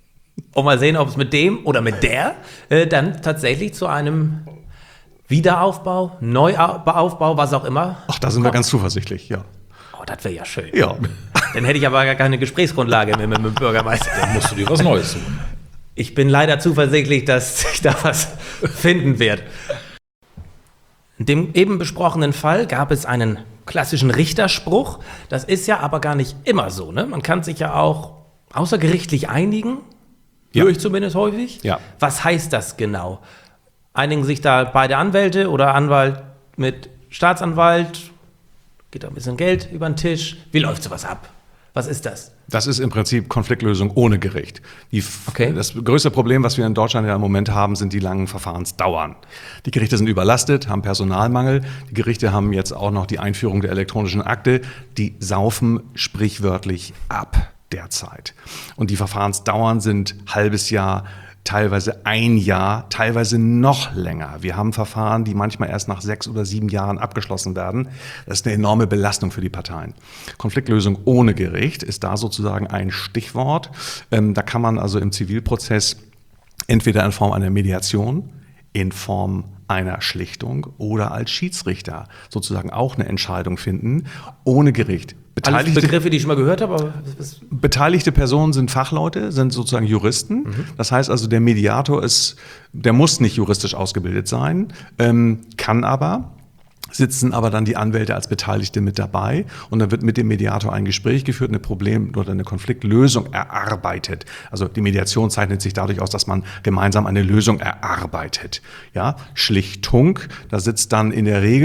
Und mal sehen, ob es mit dem oder mit der äh, dann tatsächlich zu einem Wiederaufbau, Neuaufbau, was auch immer. Ach, da sind kommt. wir ganz zuversichtlich, ja. Oh, das wäre ja schön. Ja. Dann hätte ich aber gar keine Gesprächsgrundlage mehr mit dem Bürgermeister. Dann musst du dir was Neues suchen. Ich bin leider zuversichtlich, dass sich da was finden wird. In dem eben besprochenen Fall gab es einen klassischen Richterspruch. Das ist ja aber gar nicht immer so, ne? Man kann sich ja auch außergerichtlich einigen. Ja. Höre ich zumindest häufig. Ja. Was heißt das genau? Einigen sich da beide Anwälte oder Anwalt mit Staatsanwalt? Geht da ein bisschen Geld über den Tisch? Wie läuft sowas ab? Was ist das? Das ist im Prinzip Konfliktlösung ohne Gericht. Die, okay. Das größte Problem, was wir in Deutschland ja im Moment haben, sind die langen Verfahrensdauern. Die Gerichte sind überlastet, haben Personalmangel. Die Gerichte haben jetzt auch noch die Einführung der elektronischen Akte. Die saufen sprichwörtlich ab derzeit. Und die Verfahrensdauern sind halbes Jahr, teilweise ein Jahr, teilweise noch länger. Wir haben Verfahren, die manchmal erst nach sechs oder sieben Jahren abgeschlossen werden. Das ist eine enorme Belastung für die Parteien. Konfliktlösung ohne Gericht ist da sozusagen ein Stichwort. Ähm, da kann man also im Zivilprozess entweder in Form einer Mediation, in Form einer Schlichtung oder als Schiedsrichter sozusagen auch eine Entscheidung finden, ohne Gericht. Alles Begriffe, die ich schon mal gehört habe. Aber Beteiligte Personen sind Fachleute, sind sozusagen Juristen. Mhm. Das heißt also, der Mediator ist, der muss nicht juristisch ausgebildet sein, ähm, kann aber. Sitzen aber dann die Anwälte als Beteiligte mit dabei und dann wird mit dem Mediator ein Gespräch geführt, eine Problem- oder eine Konfliktlösung erarbeitet. Also die Mediation zeichnet sich dadurch aus, dass man gemeinsam eine Lösung erarbeitet. Ja, Schlichtung, da sitzt dann in der Regel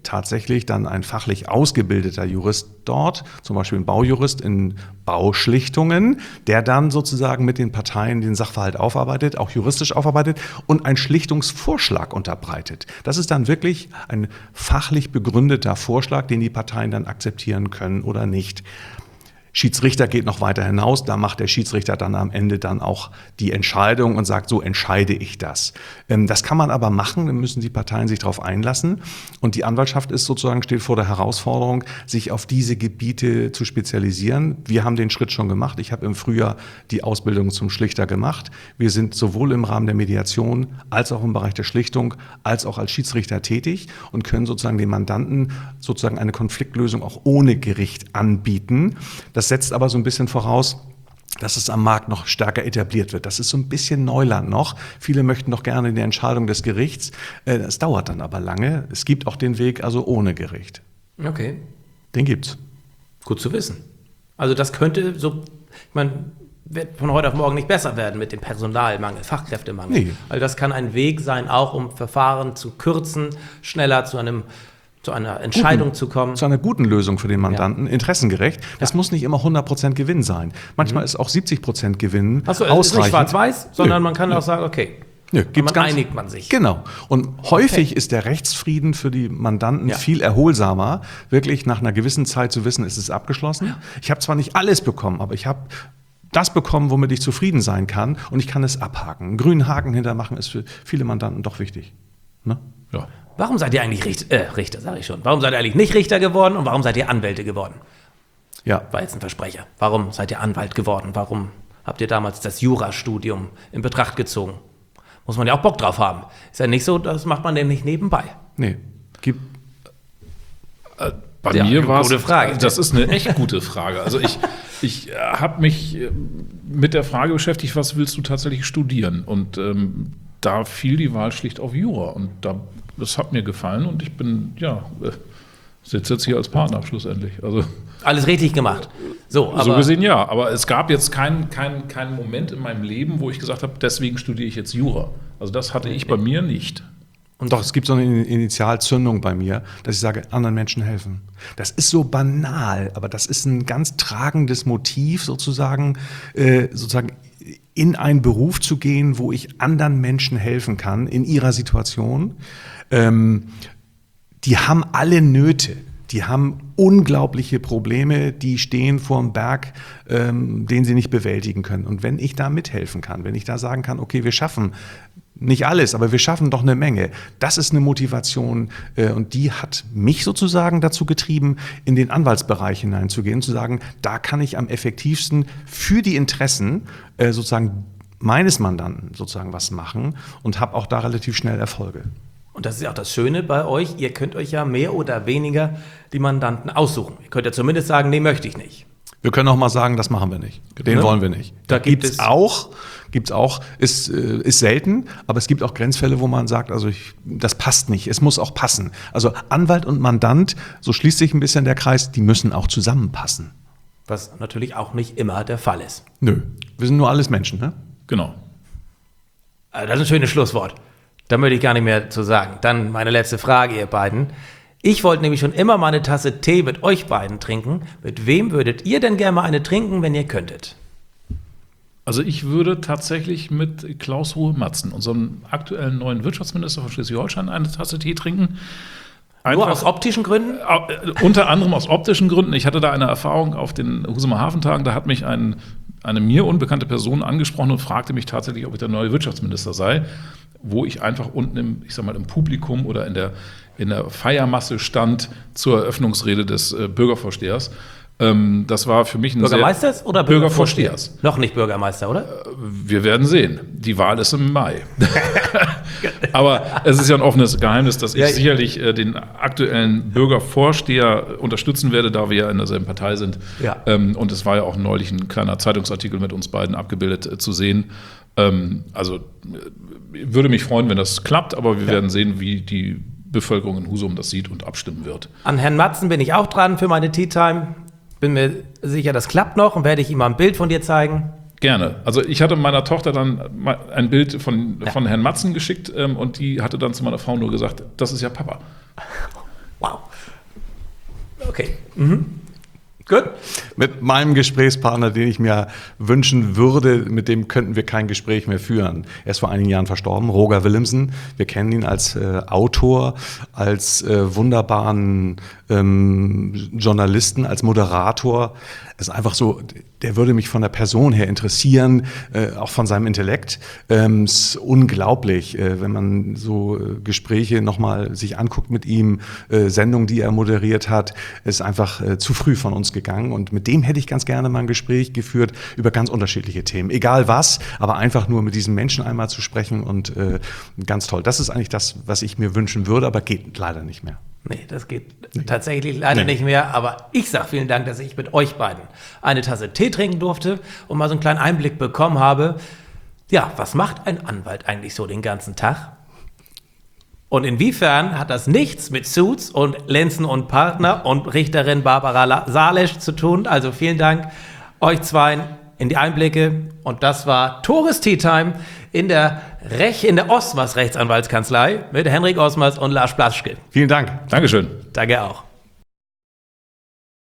tatsächlich dann ein fachlich ausgebildeter Jurist dort, zum Beispiel ein Baujurist in Bauschlichtungen, der dann sozusagen mit den Parteien den Sachverhalt aufarbeitet, auch juristisch aufarbeitet und einen Schlichtungsvorschlag unterbreitet. Das ist dann wirklich ein fachlich begründeter Vorschlag, den die Parteien dann akzeptieren können oder nicht. Schiedsrichter geht noch weiter hinaus, da macht der Schiedsrichter dann am Ende dann auch die Entscheidung und sagt, so entscheide ich das. Das kann man aber machen, dann müssen die Parteien sich darauf einlassen und die Anwaltschaft ist sozusagen, steht vor der Herausforderung, sich auf diese Gebiete zu spezialisieren. Wir haben den Schritt schon gemacht, ich habe im Frühjahr die Ausbildung zum Schlichter gemacht. Wir sind sowohl im Rahmen der Mediation als auch im Bereich der Schlichtung als auch als Schiedsrichter tätig und können sozusagen den Mandanten sozusagen eine Konfliktlösung auch ohne Gericht anbieten. Das Das setzt aber so ein bisschen voraus, dass es am Markt noch stärker etabliert wird. Das ist so ein bisschen Neuland noch. Viele möchten noch gerne die Entscheidung des Gerichts. Das dauert dann aber lange. Es gibt auch den Weg also ohne Gericht. Okay. Den gibt's. Gut zu wissen. Also das könnte so, ich meine, wird von heute auf morgen nicht besser werden mit dem Personalmangel, Fachkräftemangel. Nee. Weil das kann ein Weg sein, auch um Verfahren zu kürzen, schneller zu einem zu einer Entscheidung guten, zu kommen. Zu einer guten Lösung für den Mandanten, ja. Interessengerecht. Das ja. muss nicht immer hundert Prozent Gewinn sein. Manchmal mhm. ist auch siebzig Prozent Gewinn Achso, ausreichend. Ist nicht schwarz-weiß, sondern Nö. man kann Nö. auch sagen, okay, Nö, gibt's man ganz, einigt man sich. Genau. Und häufig okay. ist der Rechtsfrieden für die Mandanten ja. viel erholsamer, wirklich nach einer gewissen Zeit zu wissen, es ist abgeschlossen. Ja. Ich habe zwar nicht alles bekommen, aber ich habe das bekommen, womit ich zufrieden sein kann und ich kann es abhaken. Einen grünen Haken hintermachen ist für viele Mandanten doch wichtig. Ne? Ja. Warum seid ihr eigentlich Richter, äh, Richter, sage ich schon. Warum seid ihr eigentlich nicht Richter geworden und warum seid ihr Anwälte geworden? Ja. War jetzt ein Versprecher. Warum seid ihr Anwalt geworden? Warum habt ihr damals das Jurastudium in Betracht gezogen? Muss man ja auch Bock drauf haben. Ist ja nicht so, das macht man nämlich nebenbei. Nee. Gibt äh, bei ja, mir war es, gute Frage. Das ist eine echt gute Frage. Also ich, ich äh, habe mich äh, mit der Frage beschäftigt, was willst du tatsächlich studieren? Und ähm, da fiel die Wahl schlicht auf Jura und da, das hat mir gefallen und ich bin, ja, äh, sitze jetzt hier als Partner schlussendlich. Also, alles richtig gemacht. So, aber so gesehen ja, aber es gab jetzt keinen kein, kein Moment in meinem Leben, wo ich gesagt habe, deswegen studiere ich jetzt Jura. Also das hatte ich bei mir nicht. Und doch, es gibt so eine Initialzündung bei mir, dass ich sage, anderen Menschen helfen. Das ist so banal, aber das ist ein ganz tragendes Motiv sozusagen, äh, sozusagen in einen Beruf zu gehen, wo ich anderen Menschen helfen kann in ihrer Situation. Ähm, die haben alle Nöte. Die haben unglaubliche Probleme, die stehen vor einem Berg, ähm, den sie nicht bewältigen können. Und wenn ich da mithelfen kann, wenn ich da sagen kann, okay, wir schaffen nicht alles, aber wir schaffen doch eine Menge, das ist eine Motivation äh, und die hat mich sozusagen dazu getrieben, in den Anwaltsbereich hineinzugehen, zu sagen, da kann ich am effektivsten für die Interessen äh, sozusagen meines Mandanten sozusagen was machen und habe auch da relativ schnell Erfolge. Und das ist ja auch das Schöne bei euch, ihr könnt euch ja mehr oder weniger die Mandanten aussuchen. Ihr könnt ja zumindest sagen, nee, möchte ich nicht. Wir können auch mal sagen, das machen wir nicht. Den ne? wollen wir nicht. Da gibt gibt's es auch, gibt's auch, ist, ist selten, aber es gibt auch Grenzfälle, wo man sagt, also ich, das passt nicht, es muss auch passen. Also Anwalt und Mandant, so schließt sich ein bisschen der Kreis, die müssen auch zusammenpassen. Was natürlich auch nicht immer der Fall ist. Nö, wir sind nur alles Menschen, ne? Genau. Also das ist ein schönes Schlusswort. Da möchte ich gar nicht mehr zu sagen. Dann meine letzte Frage, ihr beiden. Ich wollte nämlich schon immer mal eine Tasse Tee mit euch beiden trinken. Mit wem würdet ihr denn gerne mal eine trinken, wenn ihr könntet? Also ich würde tatsächlich mit Klaus Ruhe-Matzen, unserem aktuellen neuen Wirtschaftsminister von Schleswig-Holstein, eine Tasse Tee trinken. Einfach, Nur aus optischen Gründen? Äh, unter anderem aus optischen Gründen. Ich hatte da eine Erfahrung auf den Husumer Hafentagen, da hat mich ein, eine mir unbekannte Person angesprochen und fragte mich tatsächlich, ob ich der neue Wirtschaftsminister sei, wo ich einfach unten im, ich sag mal, im Publikum oder in der, in der Feiermasse stand zur Eröffnungsrede des äh, Bürgervorstehers. Ähm, das war für mich ein Bürgermeisters sehr oder Bürgervorstehers? Bürgervorstehers? Noch nicht Bürgermeister, oder? Wir werden sehen. Die Wahl ist im Mai. Aber es ist ja ein offenes Geheimnis, dass ich ja, sicherlich äh, den aktuellen Bürgervorsteher unterstützen werde, da wir ja in derselben Partei sind. Ja. Ähm, und es war ja auch neulich ein kleiner Zeitungsartikel mit uns beiden abgebildet äh, zu sehen. Ähm, also äh, würde mich freuen, wenn das klappt, aber wir ja. werden sehen, wie die Bevölkerung in Husum das sieht und abstimmen wird. An Herrn Matzen bin ich auch dran für meine Tea Time. Bin mir sicher, das klappt noch und werde ich ihm mal ein Bild von dir zeigen. Gerne. Also ich hatte meiner Tochter dann ein Bild von, ja. von Herrn Matzen geschickt ähm, und die hatte dann zu meiner Frau nur gesagt, das ist ja Papa. Wow. Okay. Mhm. Gut. Mit meinem Gesprächspartner, den ich mir wünschen würde, mit dem könnten wir kein Gespräch mehr führen. Er ist vor einigen Jahren verstorben, Roger Willemsen. Wir kennen ihn als äh, Autor, als äh, wunderbaren ähm, Journalisten, als Moderator. Es ist einfach so, der würde mich von der Person her interessieren, äh, auch von seinem Intellekt. Ähm, es ist unglaublich, äh, wenn man so äh, Gespräche nochmal sich anguckt mit ihm, äh, Sendungen, die er moderiert hat, ist einfach äh, zu früh von uns gegangen. Und mit dem hätte ich ganz gerne mal ein Gespräch geführt über ganz unterschiedliche Themen. Egal was, aber einfach nur mit diesem Menschen einmal zu sprechen und äh, ganz toll. Das ist eigentlich das, was ich mir wünschen würde, aber geht leider nicht mehr. Nee, das geht nee. tatsächlich leider nee. nicht mehr. Aber ich sage vielen Dank, dass ich mit euch beiden eine Tasse Tee trinken durfte und mal so einen kleinen Einblick bekommen habe. Ja, was macht ein Anwalt eigentlich so den ganzen Tag? Und inwiefern hat das nichts mit Suits und Lenzen und Partner und Richterin Barbara Salesch zu tun? Also vielen Dank euch zwei in die Einblicke. Und das war Tores Tea Time in der, Rech, in der Osmers Rechtsanwaltskanzlei mit Henrik Osmers und Lars Plaschke. Vielen Dank. Dankeschön. Danke auch.